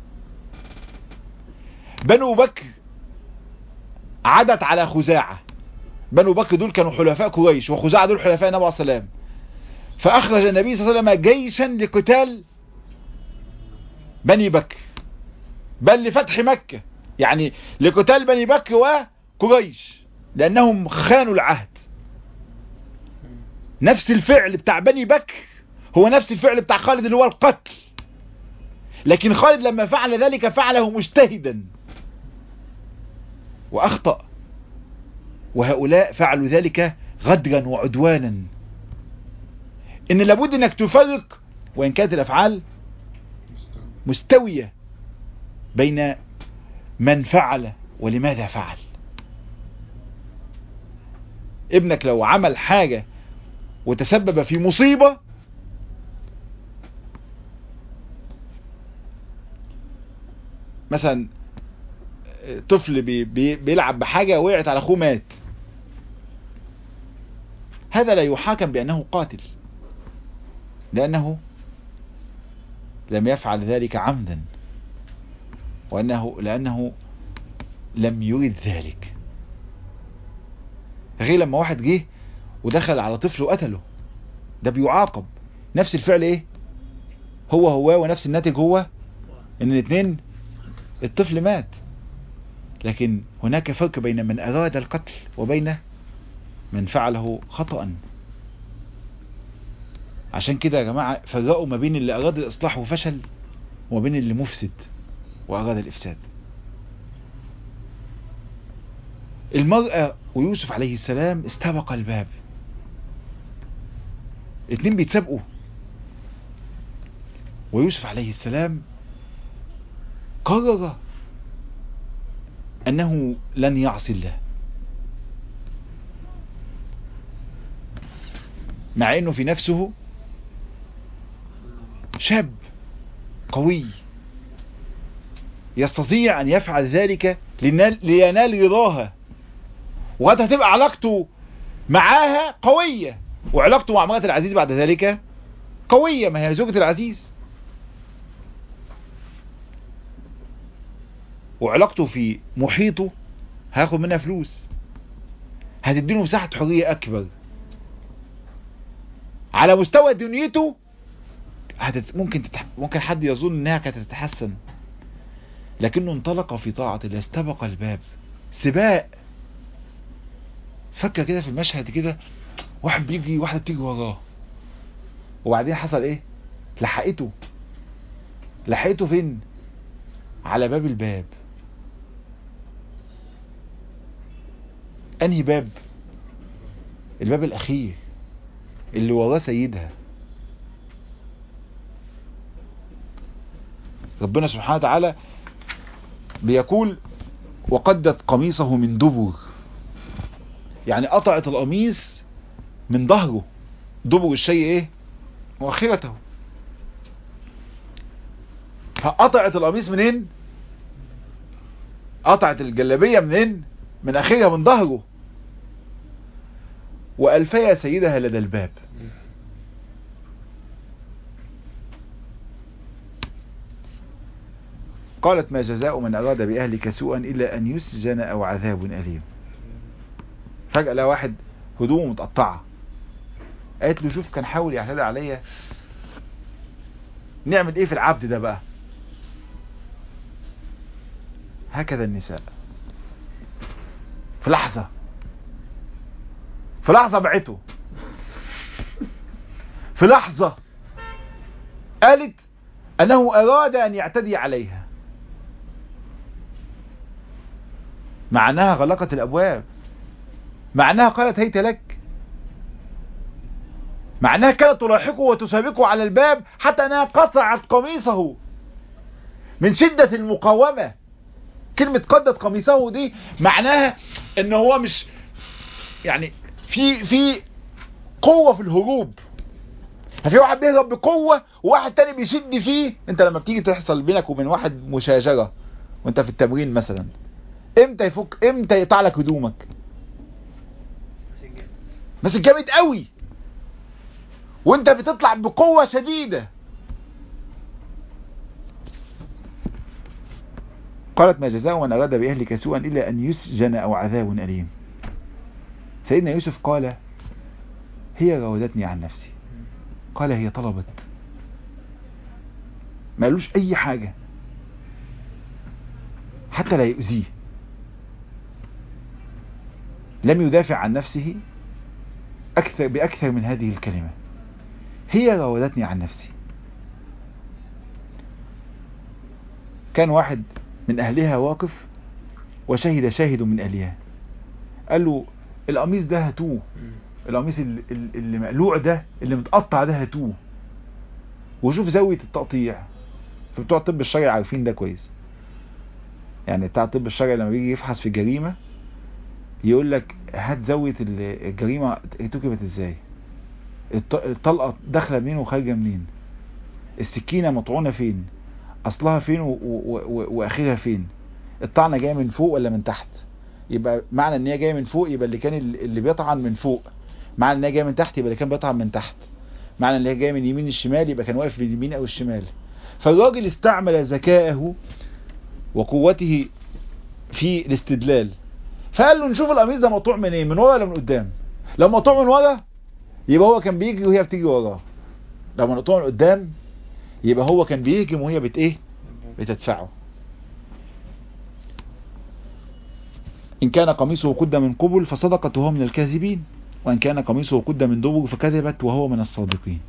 بنو بكر عدت على خزاعة. بنو بكر دول كانوا حلفاء قريش، وخزاعة دول حلفاء النبي عليه الصلاة والسلام. فأخرج النبي صلى الله عليه وسلم جيشا لقتال بني بكر، بل لفتح مكة، يعني لقتال بني بكر وقريش، لأنهم خانوا العهد. نفس الفعل بتاع بني بكر هو نفس الفعل بتاع خالد اللي هو القتل، لكن خالد لما فعل ذلك فعله مجتهدا وأخطأ، وهؤلاء فعلوا ذلك غدرا وعدوانا. إن لابد أنك تفرق، وإن كانت الأفعال مستوية، بين من فعل ولماذا فعل. ابنك لو عمل حاجة وتسبب في مصيبة، مثلا طفل بيلعب بحاجة وقعت على أخوه مات، هذا لا يحاكم بأنه قاتل، لأنه لم يفعل ذلك عمدا، لأنه لم يرد ذلك. غير لما واحد جه ودخل على طفل وقتله، ده بيعاقب. نفس الفعل ايه؟ هو ونفس الناتج هو ان الاثنين الطفل مات. لكن هناك فرق بين من أراد القتل وبين من فعله خطأ. عشان كده يا جماعة فرقوا ما بين اللي أراد الإصلاح وفشل، وما بين اللي مفسد وأراد الإفساد. المرأة ويوسف عليه السلام استبق الباب، اتنين بيتسابقوا، ويوسف عليه السلام قرر أنه لن يعصي الله، مع أنه في نفسه شاب قوي يستطيع أن يفعل ذلك لينال رضاها، وقد هتبقى علاقته معاها قوية، وعلاقته مع امرأة العزيز بعد ذلك قوية، ما هي زوجة العزيز، وعلاقته في محيطه هياخد منها فلوس، هتديله مساحة حرية أكبر. على مستوى دنيته ممكن حد يظن انها كانت تتحسن، لكنه انطلق في طاعة الله، استبق الباب، سباق. فكر كده في المشهد كده، واحد بيجي واحدة بتيجي وراه، وبعدين حصل ايه؟ لحقته فين؟ على باب الباب. انهي باب؟ الباب الاخير اللي وراه سيدها. ربنا سبحانه وتعالى بيقول: وقدت قميصه من دبر، يعني قطعت القميص من ظهره. دبر الشيء ايه؟ مؤخرته. فقطعت القميص منين؟ قطعت الجلابية منين؟ من اخرها، من ظهره. وألفيا سيدها لدى الباب. قالت: ما جزاء من أراد بأهلك سوءا إلا أن يسجن أو عذاب أليم. فجأة لقى واحد هدومه متقطعة، قالت له: شوف كان حاول يعتدي عليا نعمل ايه في العبد ده بقى؟ هكذا النساء في لحظة بعته، في لحظة قالت انه اراد ان يعتدي عليها، مع انها غلقت الابواب، مع انها قالت هيت لك، مع انها كانت تلاحقه وتسابقه على الباب، حتى انها قطعت قميصه من شدة المقاومة. كلمة قدت قميصه دي معناها ان هو مش يعني في قوة في الهروب، في واحد بيهرب بقوة وواحد تاني بيشد فيه. انت لما بتيجي تحصل بينك وبين واحد مشاجرة وانت في التمرين مثلا، امتى يقطع لك هدومك؟ بس جامد قوي وانت بتطلع بقوة شديدة. قالت ما جزاء من أراد بأهلك سوءا إلا أن يسجن أو عذاب أليم. سيدنا يوسف قال هي راودتني عن نفسي، قال هي طلبت، ما قالوش أي حاجة حتى لا يؤذيه، لم يدافع عن نفسه بأكثر من هذه الكلمة، هي راودتني عن نفسي. كان واحد من أهلها واقف وشهد شاهد من أهلها، قال له القميص ده هاتوه، القميص اللي مقلوع ده اللي متقطع ده هاتوه، وشوف زاوية التقطيع. فبتوع الطب الشرعي عارفين ده كويس، يعني بتاع الطب الشرعي لما بيجي يفحص في الجريمة يقول لك هات زاوية الجريمة اتركبت ازاي، الطلقة داخلة منين وخارجة منين، السكينة مطعونة فين، اصلها فين واخرها فين، الطعنة جاية من فوق ولا من تحت. يبقى معنى ان هي جاية من فوق يبقى اللي بيطعن من فوق، معنى ان هي جاية من تحت يبقى اللي كان بيطعن من تحت، معنى ان هي جاية من يمين الشمال يبقى كان واقف باليمين او الشمال. فالراجل استعمل ذكائه وقوته في الاستدلال، فقال له نشوف القميص ده مقطوع من ايه، من ورا ولا من قدام؟ لو مقطوع من ورا يبقى هو كان بيجري وهي بتيجي وراه، لو مقطوع من قدام يبقى هو كان بيهجم وهي بتدفعه. إن كان قميصه قد من قبل فصدقت وهو من الكاذبين، وإن كان قميصه قد من دبر فكذبت وهو من الصادقين.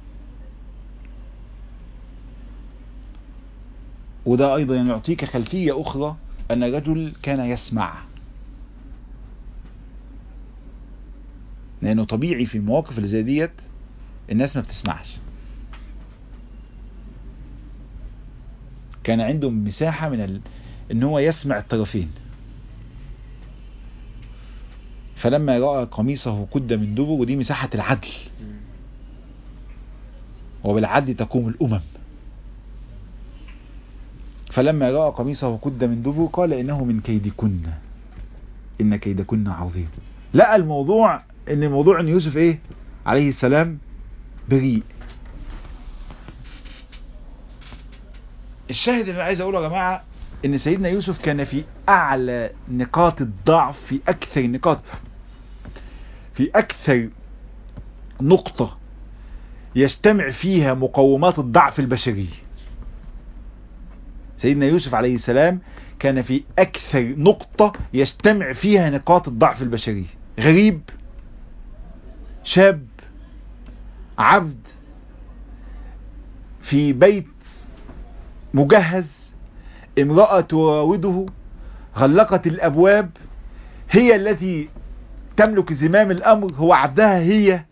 وده أيضا يعطيك خلفية أخرى أن الرجل كان يسمع، لأنه طبيعي في المواقف اللي زي ديت الناس ما بتسمعش. كان عنده مساحة من ان هو يسمع الطرفين. فلما رأى قميصه قد من دبر، ودي مساحة العدل، وبالعدل تقوم الأمم، فلما رأى قميصه قد من دبر قال إنه من كيدكن إن كيدكن عظيم. لقى الموضوع ان يوسف عليه السلام بريء. الشاهد اللي انا عايز اقوله يا جماعة ان سيدنا يوسف كان في اعلى نقاط الضعف، في اكثر نقطة يجتمع فيها مقومات الضعف البشري. سيدنا يوسف عليه السلام كان في اكثر نقطة يجتمع فيها نقاط الضعف البشري. غريب، شاب، عبد، في بيت مجهز، امرأة تراوده، غلقت الابواب، هي التي تملك زمام الامر، هو عبدها هي.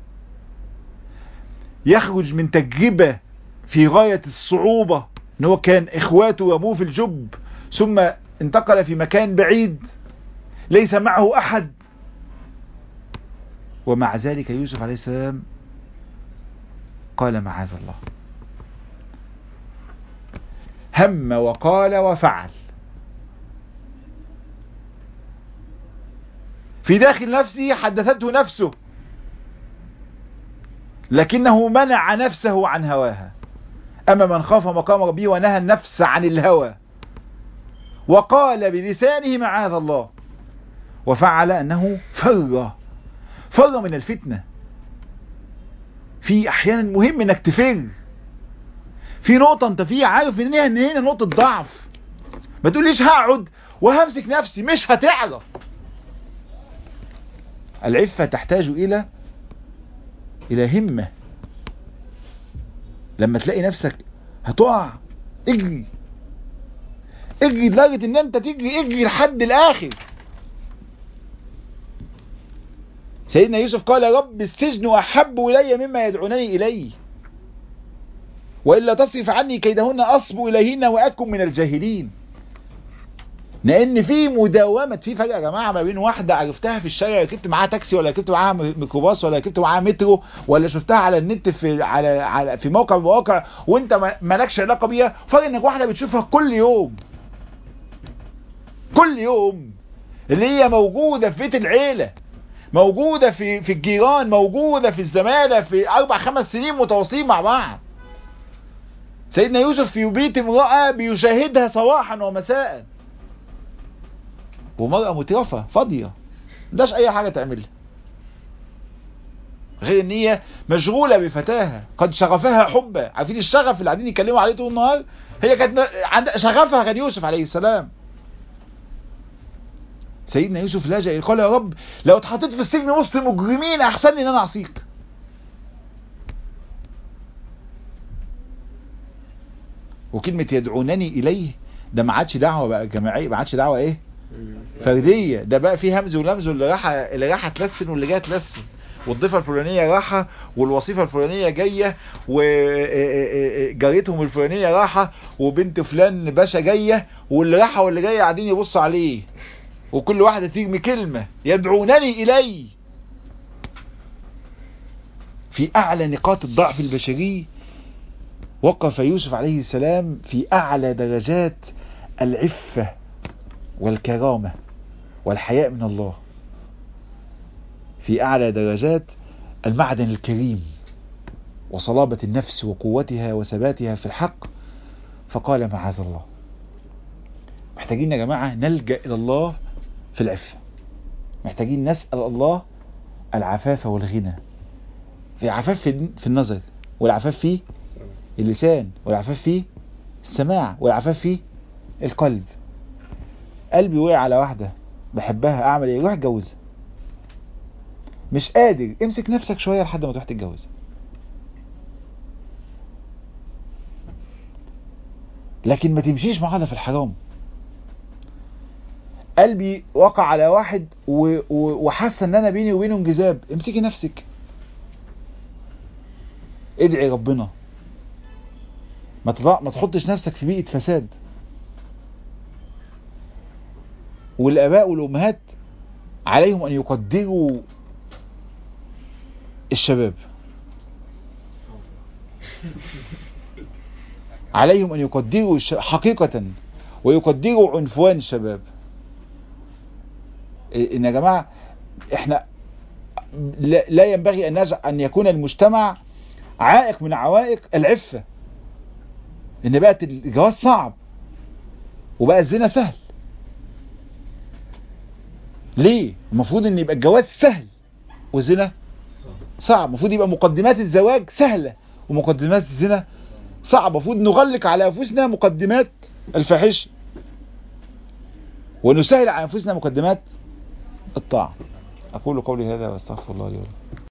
يخرج من تجربة في غاية الصعوبة، ان هو كان اخواته وابوه في الجب، ثم انتقل في مكان بعيد ليس معه احد، ومع ذلك يوسف عليه السلام قال معاذ الله، هم وقال وفعل. في داخل نفسه حدثته نفسه، لكنه منع نفسه عن هواها. أما من خاف مقام ربه ونهى النفس عن الهوى وقال بلسانه معاذ الله، وفعل أنه فر من الفتنة. في أحيانا مهم أنك تفر، في نقطة انت فيها عارف ان هنا نقطة ضعف، ما تقوليش هقعد وهمسك نفسي، مش هتعرف. العفة تحتاج الى همة. لما تلاقي نفسك هتقع اجري لدرجة ان انت اجري لحد الاخر. سيدنا يوسف قال يا رب السجن احب الي مما يدعونني اليه، والا تصرف عني كيدهن اصب اليهن واكن من الجاهلين. لان في مداومه، في فرق يا جماعه ما بين واحده عرفتها في الشارع، ركبت معاها تاكسي ولا ركبت معاها ميكروباص ولا ركبت معاها مترو ولا شفتها على النت في موقع من المواقع وانت مالكش علاقه بيها، فرق انك واحده بتشوفها كل يوم اللي هي موجوده في بيت العيله، موجوده في الجيران، موجوده في الزماله، في 4-5 سنين متواصلين مع بعض. سيدنا يوسف في بيت امرأة بيشاهدها صباحا ومساء، ومرأة مترفة فاضية مداش اي حاجة تعملها غير ان هي مشغولة بفتاها قد شغفها حبا. عارفين الشغف اللي قاعدين يتكلموا عليه طول النهار؟ هي كانت شغفها كان يوسف عليه السلام. سيدنا يوسف لجأ قال يا رب لو اتحطيت في السجن وسط مجرمين احسن لي ان انا اعصيك. وكلمة يدعونني إليه ده ما عادش دعوة بقى جماعية، ما عادش دعوة ايه فردية، ده بقى فيه همز ولمز، واللي راح تلسن واللي جاي تلسن، والضيفة الفلانية راحة والوظيفة الفلانية جاية وجارتهم الفلانية راحة وبنت فلان باشا جاية، واللي راحة واللي جاية قاعدين يبصوا عليه، وكل واحدة ترمي كلمة يدعونني إليه. في أعلى نقاط الضعف البشري وقف يوسف عليه السلام في أعلى درجات العفة والكرامة والحياء من الله، في أعلى درجات المعدن الكريم وصلابة النفس وقوتها وثباتها في الحق، فقال معاذ الله. محتاجين يا جماعة نلجأ إلى الله في العفة، محتاجين نسأل الله العفاف والغنى. في عفاف في النظر، والعفاف في اللسان، والعفاف في السماع، والعفاف في القلب. قلبي وقع على واحدة بحبها، اعمل ايه؟ روح اتجوزها. مش قادر، امسك نفسك شوية لحد ما تروح تتجوز. لكن ما تمشيش معاها في الحرام. قلبي وقع على واحد وحاسه ان انا بيني وبينه انجذاب، امسكي نفسك، ادعي ربنا، ما تحطش نفسك في بيئة فساد. والآباء والأمهات عليهم أن يقدروا الشباب، عليهم أن يقدروا حقيقة ويقدروا عنفوان الشباب. إن يا جماعة إحنا لا ينبغي أن يكون المجتمع عائق من عوائق العفة. إن بقت الجواز صعب وبقى الزنا سهل. ليه؟ المفروض ان يبقى الجواز سهل والزنا صعب. المفروض يبقى مقدمات الزواج سهلة ومقدمات الزنا صعب. المفروض نغلق على انفسنا مقدمات الفاحشة ونسهل على انفسنا مقدمات الطاعة. اقول قولي هذا واستغفر الله لي ولكم.